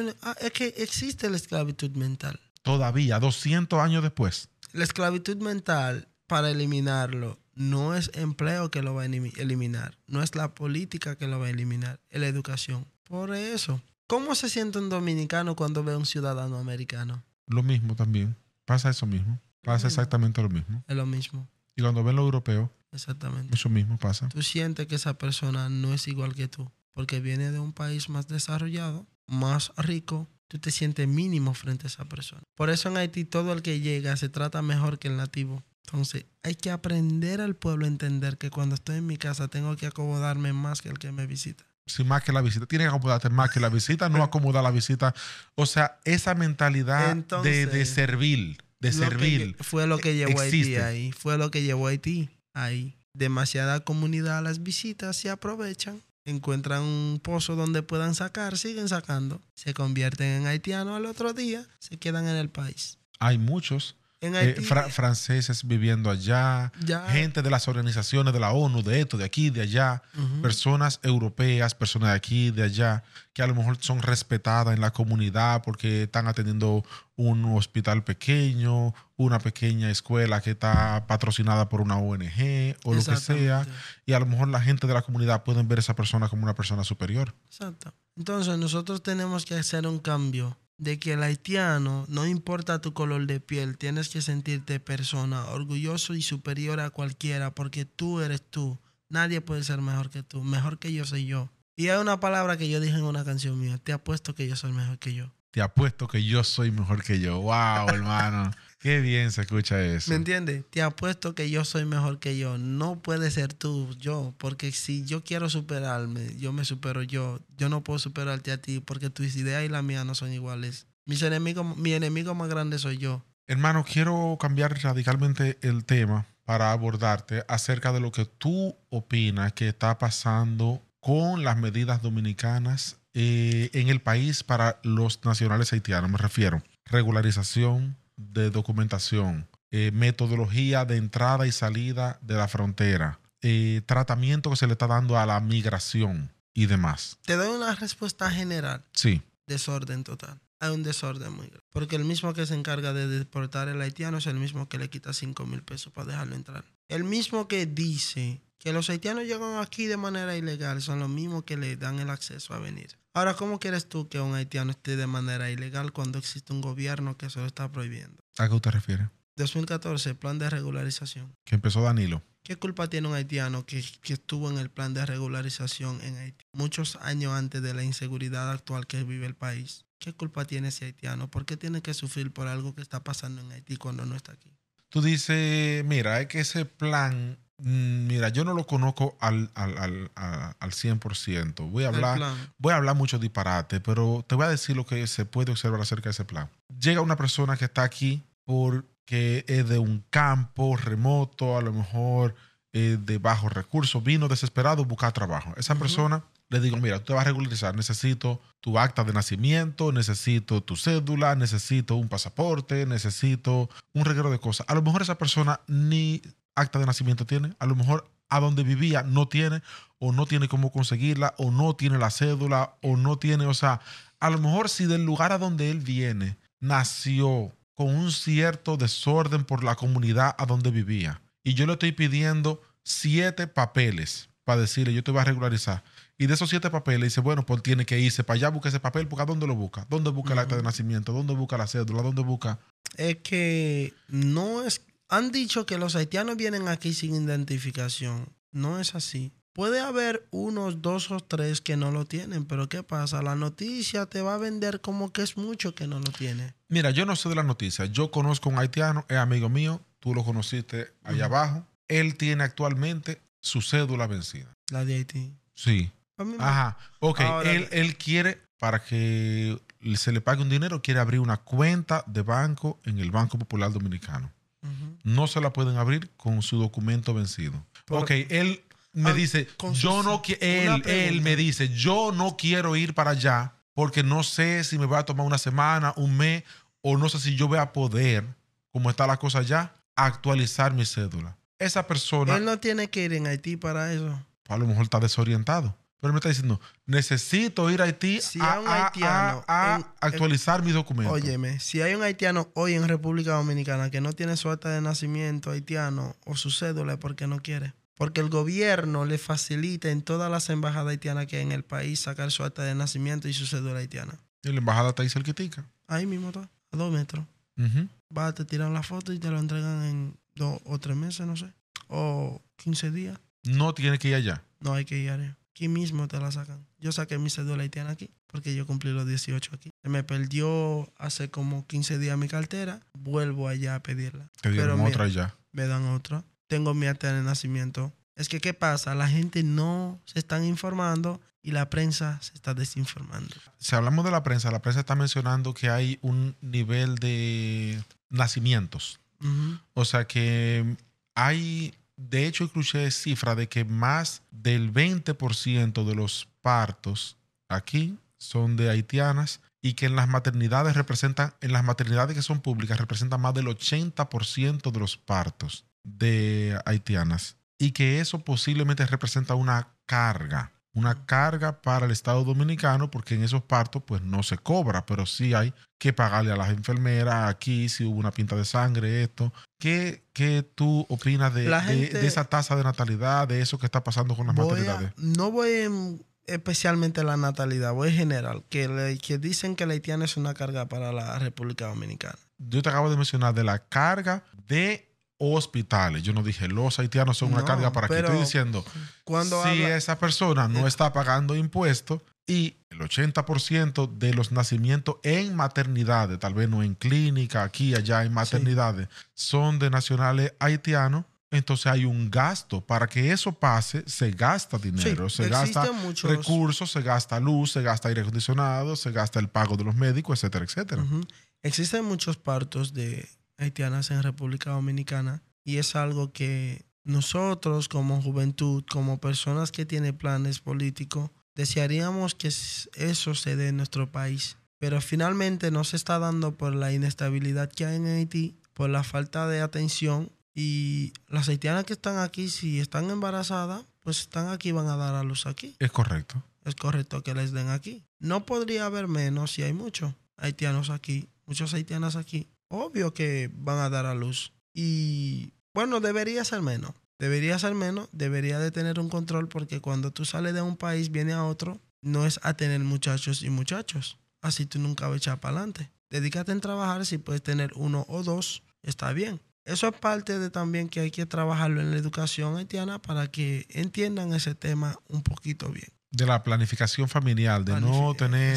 Es que existe la esclavitud mental. Todavía, 200 años después. La esclavitud mental, para eliminarlo, no es empleo que lo va a eliminar. No es la política que lo va a eliminar. Es la educación. Por eso, ¿cómo se siente un dominicano cuando ve a un ciudadano americano? Lo mismo también. Pasa eso mismo. Pasa exactamente lo mismo. Es lo mismo. Y cuando ven los europeos, exactamente, eso mismo pasa. Tú sientes que esa persona no es igual que tú, porque viene de un país más desarrollado, más rico. Tú te sientes mínimo frente a esa persona. Por eso en Haití todo el que llega se trata mejor que el nativo. Entonces hay que aprender al pueblo a entender que cuando estoy en mi casa tengo que acomodarme más que el que me visita. Sí, más que la visita. Tienes que acomodarte más que la visita, no acomodar la visita. O sea, esa mentalidad de servir. De servir. Fue lo que llevó a Haití ahí. Fue lo que llevó a Haití ahí. Demasiada comunidad a las visitas se aprovechan. Encuentran un pozo donde puedan sacar, siguen sacando. Se convierten en haitianos al otro día, se quedan en el país. Hay muchos en Haití, franceses viviendo allá, gente de las organizaciones de la ONU, de esto, de aquí, de allá, personas europeas, personas de aquí, de allá, que a lo mejor son respetadas en la comunidad porque están atendiendo un hospital pequeño, una pequeña escuela que está patrocinada por una ONG o lo que sea, y a lo mejor la gente de la comunidad pueden ver a esa persona como una persona superior. Exacto. Entonces nosotros tenemos que hacer un cambio de que el haitiano, no importa tu color de piel, tienes que sentirte persona, orgulloso y superior a cualquiera, porque tú eres tú. Nadie puede ser mejor que tú. Mejor que yo soy yo. Y hay una palabra que yo dije en una canción mía: te apuesto que yo soy mejor que yo. Te apuesto que yo soy mejor que yo. ¡Wow, hermano! Qué bien se escucha eso. ¿Me entiendes? Te apuesto que yo soy mejor que yo. No puede ser tú, yo. Porque si yo quiero superarme, yo me supero yo. Yo no puedo superarte a ti porque tus ideas y las mías no son iguales. Mi enemigo más grande soy yo. Hermano, quiero cambiar radicalmente el tema para abordarte acerca de lo que tú opinas que está pasando con las medidas dominicanas en el país para los nacionales haitianos. Me refiero regularización de documentación, metodología de entrada y salida de la frontera, tratamiento que se le está dando a la migración y demás. Te doy una respuesta general. Sí. Desorden total. Hay un desorden muy grande. Porque el mismo que se encarga de deportar al haitiano es el mismo que le quita 5,000 pesos para dejarlo entrar. El mismo que dice que los haitianos llegan aquí de manera ilegal son los mismos que le dan el acceso a venir. Ahora, ¿cómo quieres tú que un haitiano esté de manera ilegal cuando existe un gobierno que se lo está prohibiendo? ¿A qué usted refiere? 2014, plan de regularización. Que empezó Danilo. ¿Qué culpa tiene un haitiano que estuvo en el plan de regularización en Haití muchos años antes de la inseguridad actual que vive el país? ¿Qué culpa tiene ese haitiano? ¿Por qué tiene que sufrir por algo que está pasando en Haití cuando no está aquí? Tú dices, mira, es que ese plan, mira, yo no lo conozco al 100%. Voy a hablar mucho disparate, pero te voy a decir lo que se puede observar acerca de ese plan. Llega una persona que está aquí porque es de un campo remoto, a lo mejor de bajos recursos, vino desesperado a buscar trabajo. Esa persona le digo, mira, tú te vas a regularizar, necesito tu acta de nacimiento, necesito tu cédula, necesito un pasaporte, necesito un reguero de cosas. A lo mejor esa persona ni acta de nacimiento tiene, a lo mejor a donde vivía no tiene, o no tiene cómo conseguirla, o no tiene la cédula, o no tiene, o sea, a lo mejor si del lugar a donde él viene nació con un cierto desorden por la comunidad a donde vivía, y yo le estoy pidiendo 7 papeles para decirle, yo te voy a regularizar. Y de esos 7 papeles, dice, bueno, pues tiene que irse para allá, busca ese papel, porque ¿a dónde lo busca? ¿Dónde busca el acta de nacimiento? ¿Dónde busca la cédula? ¿Dónde busca? Es que no es... Han dicho que los haitianos vienen aquí sin identificación. No es así. Puede haber unos 2 o 3 que no lo tienen, pero ¿qué pasa? La noticia te va a vender como que es mucho que no lo tiene. Mira, yo no sé de la noticia. Yo conozco a un haitiano, es amigo mío, tú lo conociste allá abajo. Él tiene actualmente su cédula vencida. La de Haití. Sí. Ajá. Ok, Ahora, él quiere, para que se le pague un dinero, quiere abrir una cuenta de banco en el Banco Popular Dominicano. No se la pueden abrir con su documento vencido. Ok, él me dice, él me dice, yo no quiero ir para allá porque no sé si me va a tomar una semana, un mes, o no sé si yo voy a poder, como está la cosa allá, actualizar mi cédula. Esa persona... Él no tiene que ir en Haití para eso. A lo mejor está desorientado. Pero me está diciendo, necesito ir a Haití a actualizar mis documentos. Óyeme, si hay un haitiano hoy en República Dominicana que no tiene su acta de nacimiento haitiano o su cédula es porque no quiere. Porque el gobierno le facilita en todas las embajadas haitianas que hay en el país sacar su acta de nacimiento y su cédula haitiana. Y la embajada está ahí cerquitica. Ahí mismo está, a 2 metros. Vas, te tiran la foto y te lo entregan en 2 o 3 meses, no sé. O 15 días. No tiene que ir allá. No hay que ir allá. Aquí mismo te la sacan. Yo saqué mi cédula haitiana aquí porque yo cumplí los 18 aquí. Se me perdió hace como 15 días mi cartera. Vuelvo allá a pedirla. Te dieron otra allá. Me dan otra. Tengo mi acta de nacimiento. Es que, ¿qué pasa? La gente no se están informando y la prensa se está desinformando. Si hablamos de la prensa está mencionando que hay un nivel de nacimientos. O sea que hay... De hecho, escuché cifra de que más del 20% de los partos aquí son de haitianas y que en las maternidades que son públicas representan más del 80% de los partos de haitianas y que eso posiblemente representa una carga para el Estado Dominicano porque en esos partos pues no se cobra, pero sí hay que pagarle a las enfermeras aquí si hubo una pinta de sangre, esto. ¿Qué tú opinas de esa tasa de natalidad, de eso que está pasando con las maternidades? No voy especialmente a la natalidad, voy en general, que dicen que la haitiana es una carga para la República Dominicana. Yo te acabo de mencionar de la carga de hospitales. Yo no dije los haitianos son una carga para aquí. Estoy diciendo, si esa persona no está pagando impuestos y el 80% de los nacimientos en maternidades, tal vez no en clínica, aquí, allá en maternidades, son de nacionales haitianos, entonces hay un gasto. Para que eso pase, se gasta dinero, se gasta recursos, se gasta luz, se gasta aire acondicionado, se gasta el pago de los médicos, etcétera, etcétera. Existen muchos partos de haitianas en República Dominicana y es algo que nosotros como juventud, como personas que tienen planes políticos, desearíamos que eso se dé en nuestro país. Pero finalmente no se está dando por la inestabilidad que hay en Haití, por la falta de atención y las haitianas que están aquí, si están embarazadas, pues están aquí, van a dar a luz aquí. Es correcto. Es correcto que les den aquí. No podría haber menos si hay muchos haitianos aquí, muchas haitianas aquí. Obvio que van a dar a luz. Y bueno, debería ser menos. Debería de tener un control porque cuando tú sales de un país, viene a otro, no es a tener muchachos y muchachos. Así tú nunca vas a echar para adelante. Dedícate en trabajar, si puedes tener 1 o 2, está bien. Eso es parte de también que hay que trabajarlo en la educación haitiana para que entiendan ese tema un poquito bien. De la planificación familiar, de no tener,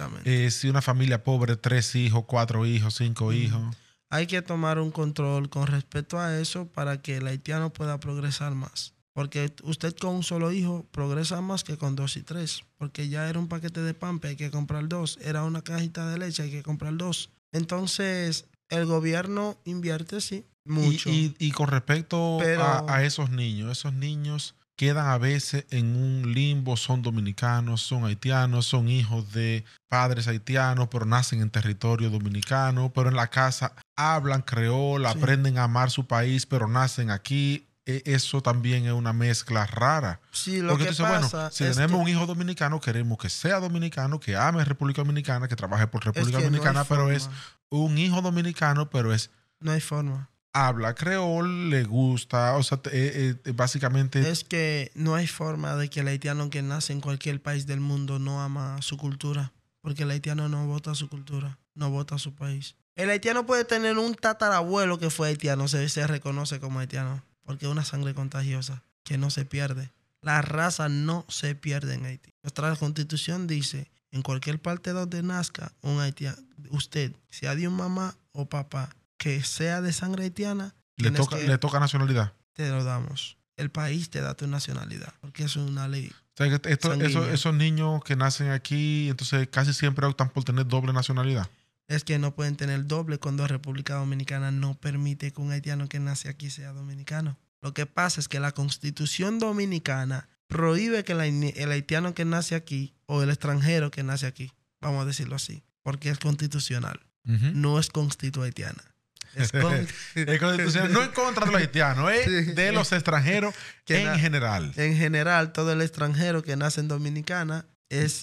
si una familia pobre, 3 hijos, 4 hijos, 5 hijos. Hay que tomar un control con respecto a eso para que el haitiano pueda progresar más. Porque usted con un solo hijo progresa más que con 2 y 3. Porque ya era un paquete de pan, hay que comprar 2. Era una cajita de leche, hay que comprar 2. Entonces, el gobierno invierte, sí, mucho. Y con respecto a esos niños quedan a veces en un limbo, son dominicanos, son haitianos, son hijos de padres haitianos, pero nacen en territorio dominicano, pero en la casa hablan creol, aprenden a amar su país, pero nacen aquí. Eso también es una mezcla rara. Sí, lo porque que tú dices, pasa bueno, si es tenemos que, un hijo dominicano, queremos que sea dominicano, que ame República Dominicana, que trabaje por República que Dominicana, no hay pero forma. es un hijo dominicano, pero No hay forma. habla creol, le gusta, o sea, básicamente... Es que no hay forma de que el haitiano que nace en cualquier país del mundo no ama su cultura. Porque el haitiano no vota su cultura, no vota su país. El haitiano puede tener un tatarabuelo que fue haitiano, se reconoce como haitiano. Porque es una sangre contagiosa que no se pierde. La raza no se pierde en Haití. Nuestra constitución dice, en cualquier parte donde nazca un haitiano, usted, sea de un mamá o papá, que sea de sangre haitiana, Le toca nacionalidad. te lo damos. El país te da tu nacionalidad, porque eso es una ley. O sea, que Sanguínea. esos niños que nacen aquí, entonces casi siempre optan por tener doble nacionalidad. Es que no pueden tener doble cuando República Dominicana no permite que un haitiano que nace aquí sea dominicano. Lo que pasa es que la Constitución Dominicana prohíbe que el haitiano que nace aquí o el extranjero que nace aquí, vamos a decirlo así, porque es constitucional, no es constituhaitiana. Es Es constitucional, no en contra de los haitianos, es de los extranjeros en general. En general, todo el extranjero que nace en Dominicana es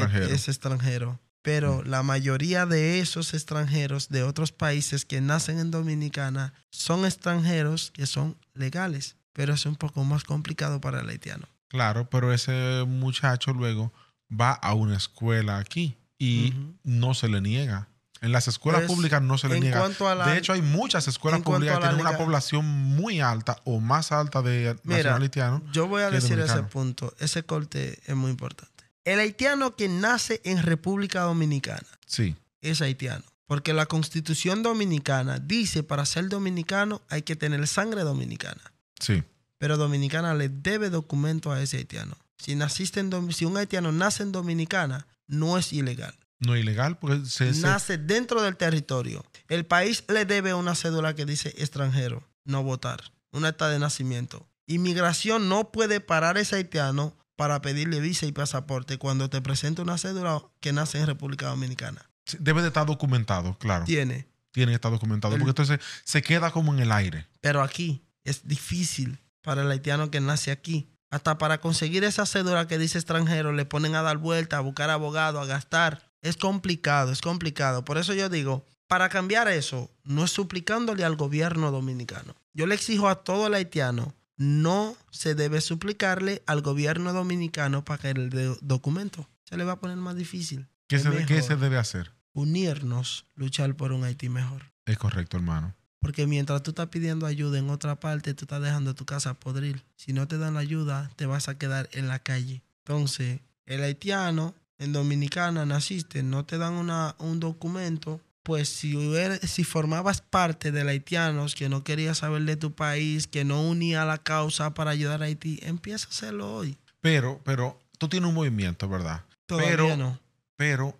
extranjero. Pero la mayoría de esos extranjeros de otros países que nacen en Dominicana son extranjeros que son legales. Pero es un poco más complicado para el haitiano. Claro, pero ese muchacho luego va a una escuela aquí y no se le niega. En las escuelas públicas no se le niega. De hecho, hay muchas escuelas públicas que tienen una población muy alta o más alta de nacional haitiano. Yo voy a decir ese punto. Ese corte es muy importante. El haitiano que nace en República Dominicana es haitiano. Porque la Constitución Dominicana dice para ser dominicano hay que tener sangre dominicana. Sí. Pero Dominicana le debe documento a ese haitiano. Si un haitiano nace en Dominicana, no es ilegal. No es ilegal porque nace dentro del territorio. El país le debe una cédula que dice extranjero, no votar. Una acta de nacimiento. Inmigración no puede parar a ese haitiano para pedirle visa y pasaporte cuando te presenta una cédula que nace en República Dominicana. Debe de estar documentado, claro. Tiene que estar documentado porque entonces se queda como en el aire. Pero aquí es difícil para el haitiano que nace aquí. Hasta para conseguir esa cédula que dice extranjero le ponen a dar vuelta, a buscar abogado, a gastar. Es complicado, es complicado. Por eso yo digo, para cambiar eso, no es suplicándole al gobierno dominicano. Yo le exijo a todo el haitiano, no se debe suplicarle al gobierno dominicano para que el documento se le va a poner más difícil. ¿Qué se debe hacer? Unirnos, luchar por un Haití mejor. Es correcto, hermano. Porque mientras tú estás pidiendo ayuda en otra parte, tú estás dejando tu casa podrir. Si no te dan la ayuda, te vas a quedar en la calle. Entonces, el haitiano, en Dominicana naciste, no te dan un documento, pues si formabas parte de los haitianos que no querías saber de tu país, que no unía la causa para ayudar a Haití, empieza a hacerlo hoy. Pero tú tienes un movimiento, ¿verdad? Todavía no. Pero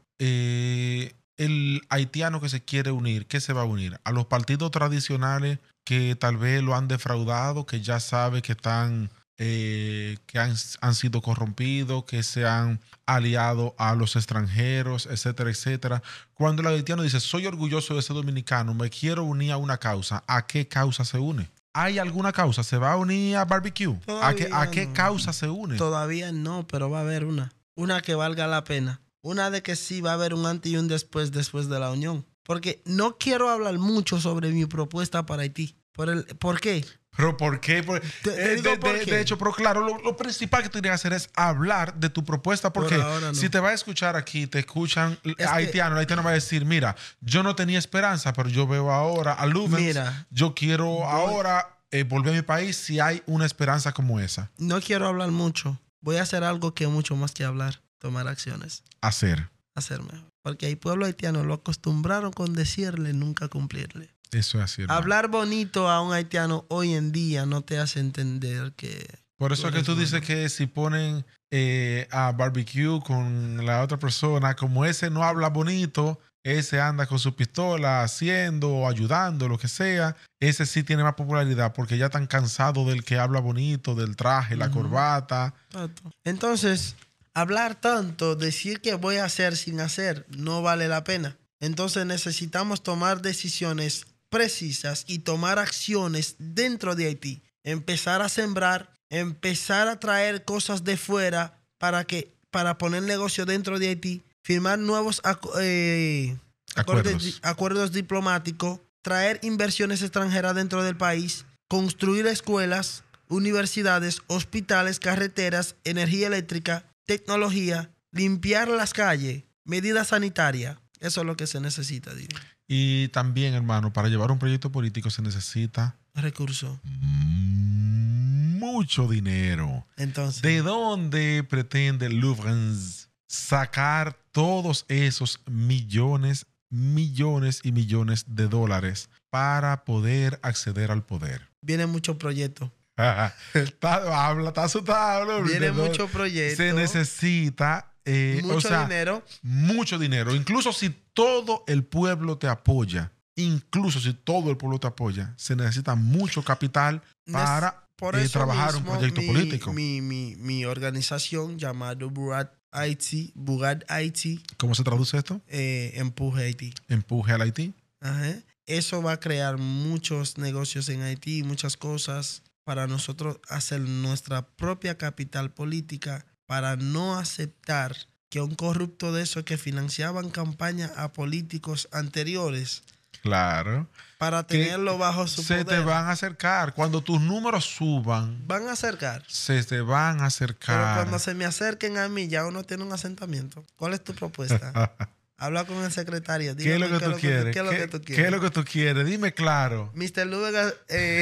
el haitiano que se quiere unir, ¿qué se va a unir? A los partidos tradicionales que tal vez lo han defraudado, que ya sabe que están... que han sido corrompidos, que se han aliado a los extranjeros, etcétera, etcétera. Cuando el haitiano dice, soy orgulloso de ser dominicano, me quiero unir a una causa, ¿a qué causa se une? ¿Hay alguna causa? ¿Se va a unir a barbecue? ¿A qué causa se une? Todavía no, pero va a haber una que valga la pena. Una de que sí va a haber un antes y un después de la unión. Porque no quiero hablar mucho sobre mi propuesta para Haití. ¿Por qué? ¿Pero por qué? De hecho, pero claro, lo principal que tú tienes que hacer es hablar de tu propuesta, porque si te va a escuchar aquí, te escuchan haitianos, el haitiano va a decir, mira, yo no tenía esperanza, pero yo veo ahora a Lubens, yo quiero ahora volver a mi país si hay una esperanza como esa. No quiero hablar mucho. Voy a hacer algo que es mucho más que hablar, tomar acciones. Hacer mejor. Porque el pueblo haitiano lo acostumbraron con decirle, nunca cumplirle. Eso es así, hermano. Hablar bonito a un haitiano hoy en día no te hace entender que... Por eso es que tú dices que si ponen a barbecue con la otra persona, como ese no habla bonito, ese anda con su pistola haciendo o ayudando, lo que sea. Ese sí tiene más popularidad porque ya están cansados del que habla bonito, del traje, la corbata. Exacto. Entonces, hablar tanto, decir que voy a hacer sin hacer, no vale la pena. Entonces necesitamos tomar decisiones precisas y tomar acciones dentro de Haití. Empezar a sembrar, empezar a traer cosas de fuera para poner negocio dentro de Haití, firmar nuevos acuerdos diplomáticos, traer inversiones extranjeras dentro del país, construir escuelas, universidades, hospitales, carreteras, energía eléctrica, tecnología, limpiar las calles, medidas sanitarias. Eso es lo que se necesita, digo. Y también, hermano, para llevar un proyecto político se necesita Recursos. Mucho dinero. Entonces, ¿De dónde pretende Luvrens sacar todos esos millones y millones de dólares para poder acceder al poder? vienen muchos proyectos. Está asustado, ¿no? Vienen muchos proyectos. Se necesita mucho dinero. Mucho dinero. Incluso si todo el pueblo te apoya, se necesita mucho capital para trabajar un proyecto político. Mi organización llamada Bugad Haití. ¿Cómo se traduce esto? Empuje Haití. Empuje al Haití. Ajá. Eso va a crear muchos negocios en Haití, muchas cosas para nosotros hacer nuestra propia capital política, para no aceptar que un corrupto de esos que financiaban campañas a políticos anteriores, claro, para tenerlo bajo su poder, se te van a acercar. Cuando tus números suban, van a acercar. Se te van a acercar. Pero cuando se me acerquen a mí, ya uno tiene un asentamiento. ¿Cuál es tu propuesta? Habla con el secretario. ¿Qué es lo que tú quieres? ¿Qué es lo que tú quieres? ¿Qué es lo que tú quieres? Dime claro. Mr. Lúvega,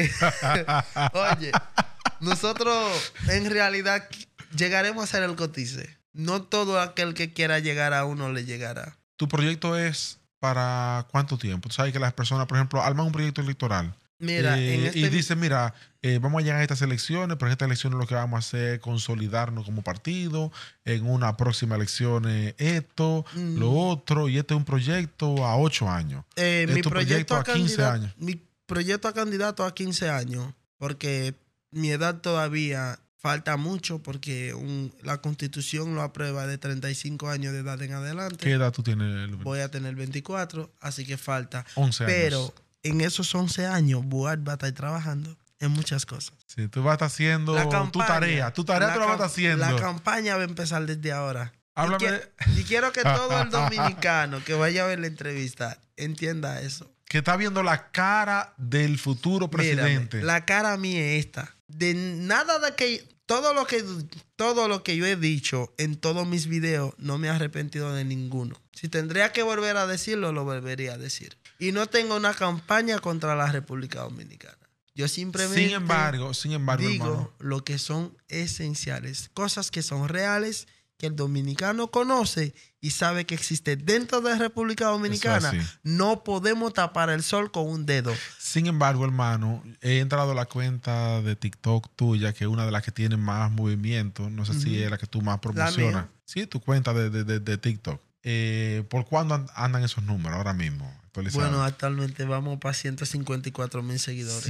oye, nosotros en realidad llegaremos a ser el cotice. No todo aquel que quiera llegar a uno le llegará. ¿Tu proyecto es para cuánto tiempo? Tú sabes que las personas, por ejemplo, arman un proyecto electoral. Mira, y dicen, mira, vamos a llegar a estas elecciones, pero en estas elecciones lo que vamos a hacer es consolidarnos como partido, en una próxima elección esto, lo otro, y este es un proyecto a 8 años. Mi proyecto a 15 años. Mi proyecto a candidato a 15 años, porque mi edad todavía falta mucho, porque la Constitución lo aprueba de 35 años de edad en adelante. ¿Qué edad tú tienes? Voy a tener 24, así que falta 11 años. Pero en esos 11 años, Bugad va a estar trabajando en muchas cosas. Sí, tú vas a estar haciendo tu tarea. Tu tarea tú la vas a estar haciendo. La campaña va a empezar desde ahora. Háblame. Y quiero que todo el dominicano que vaya a ver la entrevista entienda eso. Que está viendo la cara del futuro presidente. Mírame, la cara mía es esta. De nada de que... Todo lo que yo he dicho en todos mis videos, no me he arrepentido de ninguno. Si tendría que volver a decirlo, lo volvería a decir. Y no tengo una campaña contra la República Dominicana. Yo simplemente sin embargo, digo hermano, lo que son esenciales. Cosas que son reales, que el dominicano conoce y sabe que existe dentro de la República Dominicana. No podemos tapar el sol con un dedo. Sin embargo, hermano, he entrado a la cuenta de TikTok tuya, que es una de las que tiene más movimiento. No sé si es la que tú más promocionas. Sí, tu cuenta de TikTok. ¿Por cuándo andan esos números ahora mismo? Bueno, actualmente vamos para 154,000 seguidores.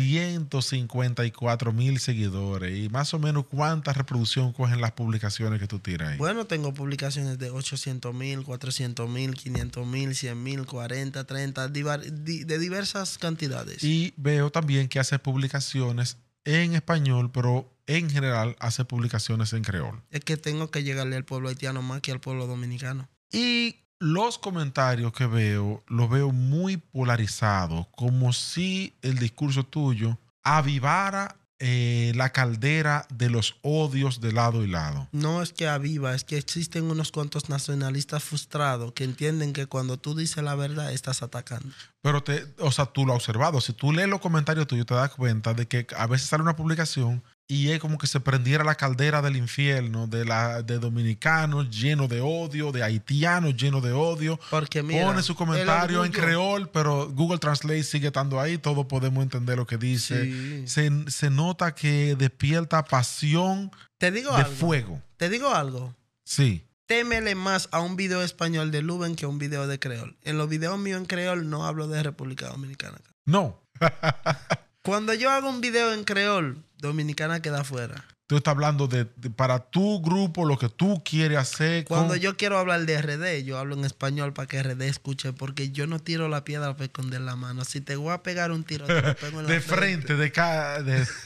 154,000 seguidores. ¿Y más o menos cuánta reproducción cogen las publicaciones que tú tiras ahí? Bueno, tengo publicaciones de 800,000, 400,000, 500,000, 100,000, 40, 30, de diversas cantidades. Y veo también que hace publicaciones en español, pero en general hace publicaciones en creol. Es que tengo que llegarle al pueblo haitiano más que al pueblo dominicano. Y los comentarios que veo, los veo muy polarizados, como si el discurso tuyo avivara la caldera de los odios de lado y lado. No es que aviva, es que existen unos cuantos nacionalistas frustrados que entienden que cuando tú dices la verdad estás atacando. Pero tú lo has observado. Si tú lees los comentarios tuyos, te das cuenta de que a veces sale una publicación y es como que se prendiera la caldera del infierno de dominicanos llenos de odio, de haitianos llenos de odio. Porque mira, pone su comentario en creol, pero Google Translate sigue estando ahí. Todos podemos entender lo que dice. Sí. Se nota que despierta pasión de fuego. ¿Te digo algo? Sí. témele más a un video español de Luben que a un video de creol. En los videos míos en creol no hablo de República Dominicana. No. Cuando yo hago un video en creol, Dominicana queda fuera. Tú estás hablando de para tu grupo, lo que tú quieres hacer. Cuando yo quiero hablar de RD, yo hablo en español para que RD escuche, porque yo no tiro la piedra para esconder la mano. Si te voy a pegar un tiro, te lo pego en la de frente, de cara.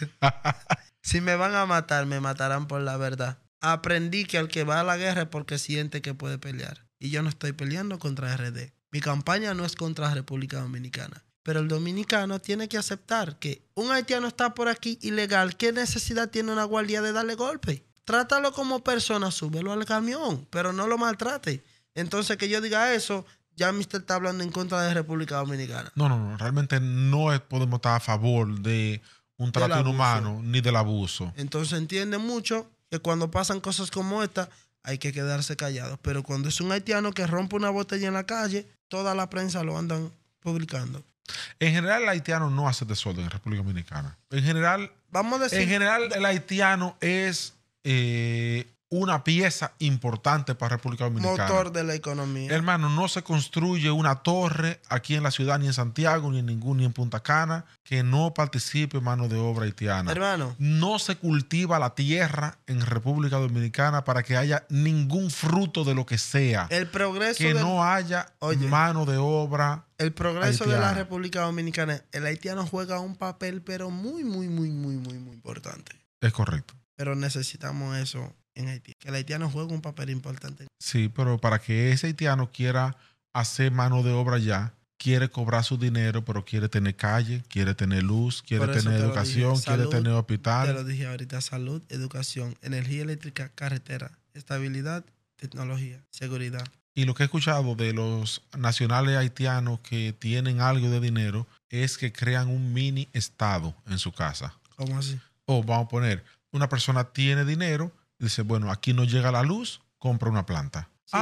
Si me van a matar, me matarán por la verdad. Aprendí que al que va a la guerra es porque siente que puede pelear. Y yo no estoy peleando contra RD. Mi campaña no es contra República Dominicana. Pero el dominicano tiene que aceptar que un haitiano está por aquí ilegal. ¿Qué necesidad tiene una guardia de darle golpe? Trátalo como persona, súbelo al camión, pero no lo maltrate. Entonces, que yo diga eso, ya Mr. está hablando en contra de República Dominicana. No. Realmente no podemos estar a favor de un trato inhumano ni del abuso. Entonces, entiende mucho que cuando pasan cosas como esta, hay que quedarse callados. Pero cuando es un haitiano que rompe una botella en la calle, toda la prensa lo andan publicando. En general, el haitiano no hace desorden en República Dominicana. En general, vamos a decir, el haitiano es una pieza importante para República Dominicana. Motor de la economía. Hermano, no se construye una torre aquí en la ciudad, ni en Santiago, ni en Punta Cana, que no participe mano de obra haitiana. Hermano. No se cultiva la tierra en República Dominicana para que haya ningún fruto de lo que sea. El progreso que no haya mano de obra. El progreso haitiana. De la República Dominicana, el haitiano juega un papel, pero muy importante. Es correcto. Pero necesitamos eso en Haití. Que el haitiano juegue un papel importante. Sí, pero para que ese haitiano quiera hacer mano de obra ya, quiere cobrar su dinero, pero quiere tener calle, quiere tener luz, quiere tener educación, quiere tener hospital. Te lo dije ahorita, salud, educación, energía eléctrica, carretera, estabilidad, tecnología, seguridad. Y lo que he escuchado de los nacionales haitianos que tienen algo de dinero es que crean un mini estado en su casa. ¿Cómo así? O vamos a poner, una persona tiene dinero, dice, bueno, aquí no llega la luz, compra una planta. Sí,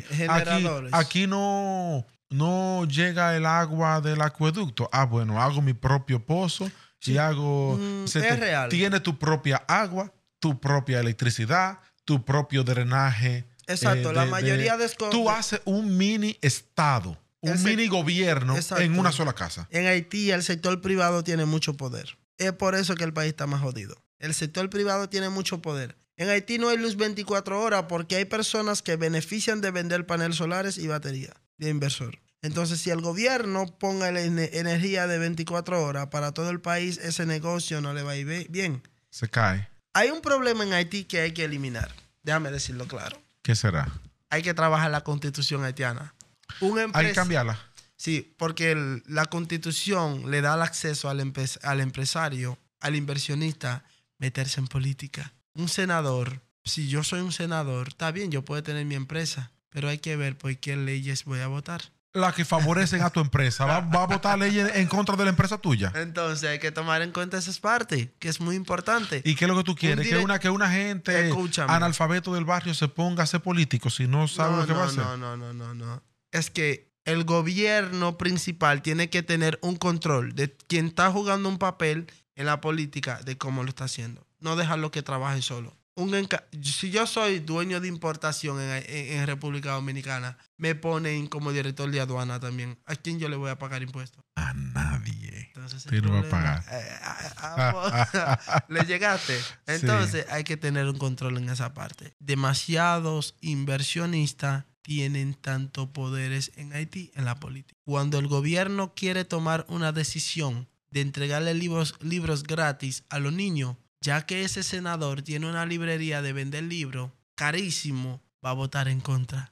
ok, aquí no llega el agua del acueducto. Bueno, hago mi propio pozo y hago... es real. Tiene tu propia agua, tu propia electricidad, tu propio drenaje. Exacto, la mayoría de... Tú haces un mini estado, un mini gobierno en una sola casa. En Haití el sector privado tiene mucho poder. Es por eso que el país está más jodido. El sector privado tiene mucho poder. En Haití no hay luz 24 horas porque hay personas que benefician de vender paneles solares y baterías de inversor. Entonces, si el gobierno ponga la energía de 24 horas para todo el país, ese negocio no le va a ir bien. Se cae. Hay un problema en Haití que hay que eliminar. Déjame decirlo claro. ¿Qué será? Hay que trabajar la constitución haitiana. Hay que cambiarla. Sí, porque la constitución le da el acceso al empresario, al inversionista, meterse en política. Un senador, si yo soy un senador, está bien, yo puedo tener mi empresa, pero hay que ver por qué leyes voy a votar. La que favorecen a tu empresa. ¿Va a votar leyes en contra de la empresa tuya? Entonces hay que tomar en cuenta esa parte, que es muy importante. ¿Y qué es lo que tú quieres? Que una gente analfabeto del barrio se ponga a ser político si no sabe lo que va a hacer. No. Es que el gobierno principal tiene que tener un control de quien está jugando un papel en la política, de cómo lo está haciendo. No dejarlo que trabaje solo. Si yo soy dueño de importación en República Dominicana, me ponen como director de aduana también. ¿A quién yo le voy a pagar impuestos? A nadie. Entonces, pero va a pagar. ¿Le llegaste? Entonces hay que tener un control en esa parte. Demasiados inversionistas tienen tanto poderes en Haití, en la política. Cuando el gobierno quiere tomar una decisión de entregarle libros gratis a los niños, ya que ese senador tiene una librería de vender libros carísimo, va a votar en contra.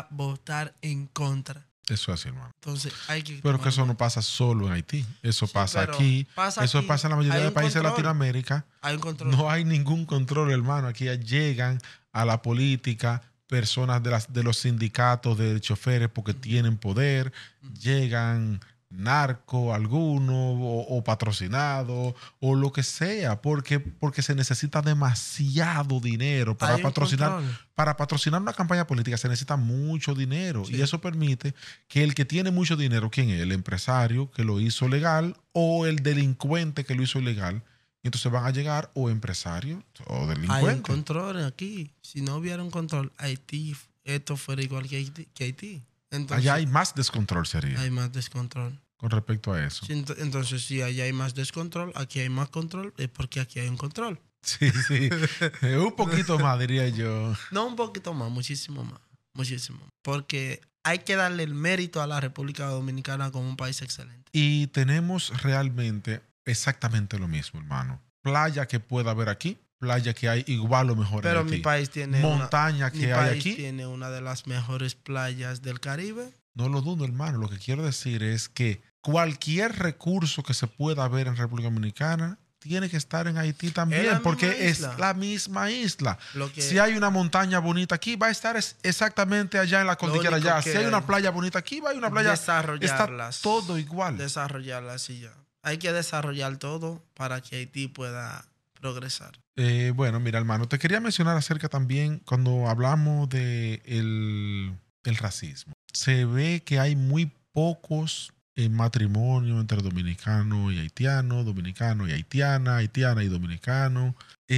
Eso es así, hermano. Entonces hay que... Pero que eso no pasa solo en Haití. Eso pasa aquí. Eso pasa en la mayoría de países de Latinoamérica. Hay un control. No hay ningún control, hermano. Aquí ya llegan a la política personas de los sindicatos de choferes porque tienen poder. Llegan narco alguno o patrocinado o lo que sea porque se necesita demasiado dinero para patrocinar una campaña política. Se necesita mucho dinero y eso permite que el que tiene mucho dinero, ¿quién es? El empresario que lo hizo legal o el delincuente que lo hizo ilegal. Y entonces van a llegar o empresarios o delincuentes. Hay un control aquí. Si no hubiera un control, Haití esto fuera igual que Haití. Entonces, allá hay más descontrol, sería, hay más descontrol. con respecto a eso. Sí, entonces, si allá hay más descontrol, aquí hay más control, es porque aquí hay un control. Sí, sí. Un poquito más, diría yo. No, un poquito más, muchísimo más. Muchísimo. Porque hay que darle el mérito a la República Dominicana como un país excelente. Y tenemos realmente exactamente lo mismo, hermano. Playa que pueda haber aquí, playa que hay igual o mejor Pero en Haití. mi país tiene montaña mi que hay país aquí. tiene una de las mejores playas del Caribe. No lo dudo, hermano. Lo que quiero decir es que cualquier recurso que se pueda ver en República Dominicana tiene que estar en Haití también, porque es la misma isla. Si hay una montaña bonita aquí, va a estar exactamente allá en la cordillera allá. Si hay una playa bonita aquí, va a haber una playa. Desarrollarlas. Está todo igual. Desarrollarlas y ya. Hay que desarrollar todo para que Haití pueda progresar. Bueno, mira, hermano, te quería mencionar acerca también cuando hablamos de el racismo. Se ve que hay muy pocos matrimonios entre dominicano y haitiano, dominicano y haitiana, haitiana y dominicano.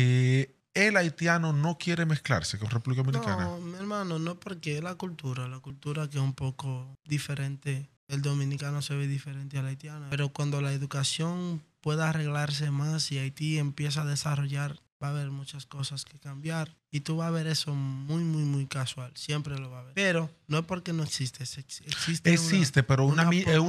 El haitiano no quiere mezclarse con República Dominicana. No, mi hermano, no, porque la cultura que es un poco diferente. El dominicano se ve diferente al haitiano. Pero cuando la educación pueda arreglarse más y Haití empieza a desarrollar, va a haber muchas cosas que cambiar. Y tú vas a ver eso muy, muy, muy casual. Siempre lo va a ver. Pero no es porque no existe. Existe, pero es una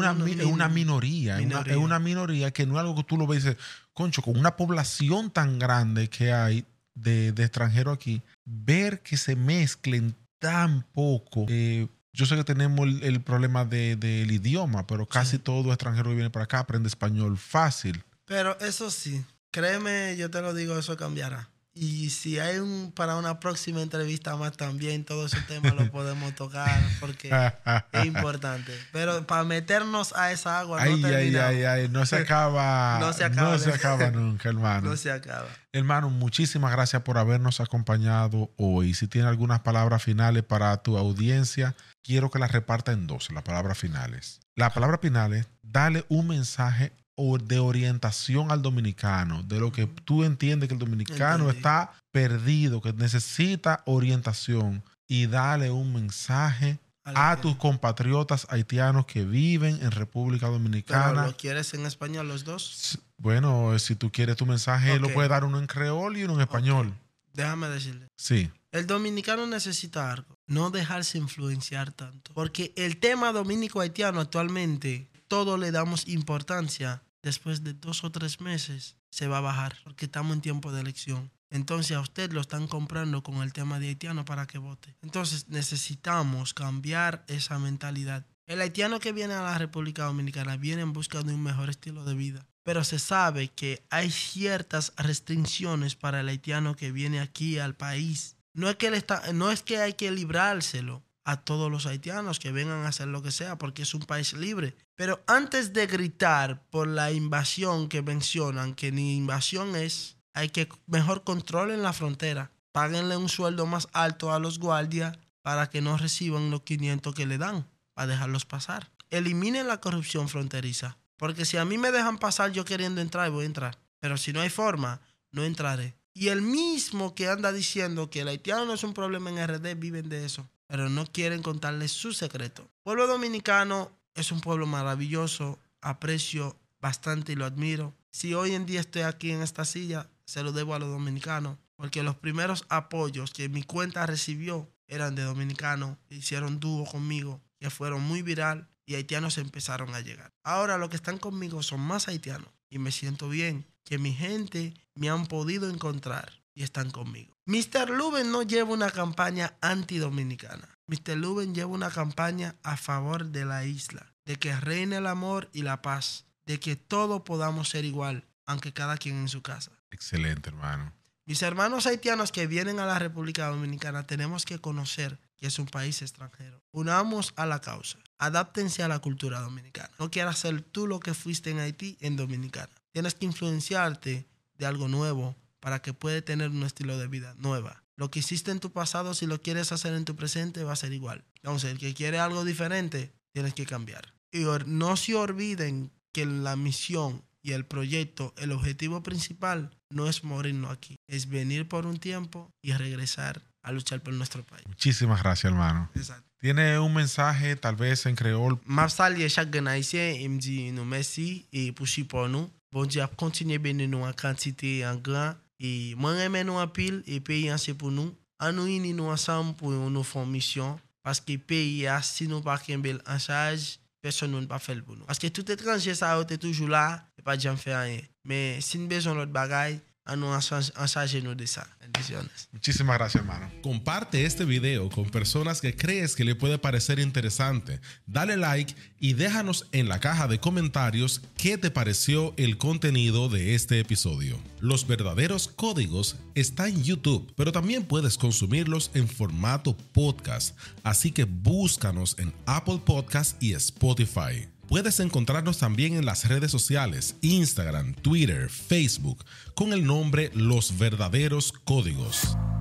minoría. Es una minoría que no es algo que tú lo ves y dices, concho, con una población tan grande que hay de extranjeros aquí, ver que se mezclen tan poco. Yo sé que tenemos el problema del idioma, pero casi todo extranjero que viene para acá aprende español fácil. Pero eso sí, créeme, yo te lo digo, eso cambiará. Y si hay para una próxima entrevista más también, todos esos temas los podemos tocar porque es importante. Pero para meternos a esa agua no terminamos. No se acaba. No se acaba nunca, hermano. No se acaba. Hermano, muchísimas gracias por habernos acompañado hoy. Si tiene algunas palabras finales para tu audiencia, quiero que las reparta en dos, las palabras finales. La palabra final es dale un mensaje de orientación al dominicano, de lo que tú entiendes que el dominicano está perdido, que necesita orientación, y dale un mensaje a tus compatriotas haitianos que viven en República Dominicana. ¿Pero lo quieres en español los dos? Bueno, si tú quieres tu mensaje, lo puedes dar uno en creol y uno en español. Déjame decirle. Sí. El dominicano necesita algo, no dejarse influenciar tanto. Porque el tema dominico-haitiano actualmente, todo le damos importancia. Después de 2 o 3 meses se va a bajar porque estamos en tiempo de elección. Entonces a usted lo están comprando con el tema de haitiano para que vote. Entonces necesitamos cambiar esa mentalidad. El haitiano que viene a la República Dominicana viene en busca de un mejor estilo de vida. Pero se sabe que hay ciertas restricciones para el haitiano que viene aquí al país. No es que hay que librárselo a todos los haitianos que vengan a hacer lo que sea porque es un país libre. Pero antes de gritar por la invasión que mencionan, que ni invasión es, hay que mejor controlen la frontera. Páguenle un sueldo más alto a los guardias para que no reciban los 500 que le dan, para dejarlos pasar. Eliminen la corrupción fronteriza. Porque si a mí me dejan pasar yo queriendo entrar, voy a entrar. Pero si no hay forma, no entraré. Y el mismo que anda diciendo que el haitiano no es un problema en RD, viven de eso. Pero no quieren contarles su secreto. El pueblo dominicano es un pueblo maravilloso, aprecio bastante y lo admiro. Si hoy en día estoy aquí en esta silla, se lo debo a los dominicanos, porque los primeros apoyos que mi cuenta recibió eran de dominicanos, que hicieron dúo conmigo, que fueron muy viral y haitianos empezaron a llegar. Ahora los que están conmigo son más haitianos y me siento bien que mi gente me han podido encontrar y están conmigo. Mr. Luben no lleva una campaña antidominicana. Mr. Luben lleva una campaña a favor de la isla, de que reine el amor y la paz, de que todos podamos ser igual, aunque cada quien en su casa. Excelente, hermano. Mis hermanos haitianos que vienen a la República Dominicana, tenemos que conocer que es un país extranjero. Unamos a la causa. Adáptense a la cultura dominicana. No quieras ser tú lo que fuiste en Haití en Dominicana. Tienes que influenciarte de algo nuevo para que puedas tener un estilo de vida nueva. Lo que hiciste en tu pasado, si lo quieres hacer en tu presente, va a ser igual. Entonces, el que quiere algo diferente, tienes que cambiar. Y no se olviden que la misión y el proyecto, el objetivo principal, no es morirnos aquí. Es venir por un tiempo y regresar a luchar por nuestro país. Muchísimas gracias, hermano. Exacto. ¿Tiene un mensaje tal vez en creol? M'a salué chaque grand haïtien et me dit nous merci et pour support nous. Bon Dieu a continué bénir nous en quantité en grand et moi j'aime nous en pile et pays c'est pour nous. En nous unis nous ensemble pour nous faire mission parce que pays si nous pas kembel en charge, personne ne pas faire pour nous. Parce que tout étranger ça est toujours là et pas jamais faire rien. Mais si nous besoin d'autres bagages, a nous en charge nous de ça. Muchísimas gracias, hermano. Comparte este video con personas que crees que le puede parecer interesante. Dale like y déjanos en la caja de comentarios qué te pareció el contenido de este episodio. Los verdaderos códigos está en YouTube, pero también puedes consumirlos en formato podcast. Así que búscanos en Apple Podcast y Spotify. Puedes encontrarnos también en las redes sociales, Instagram, Twitter, Facebook, con el nombre Los Verdaderos Códigos.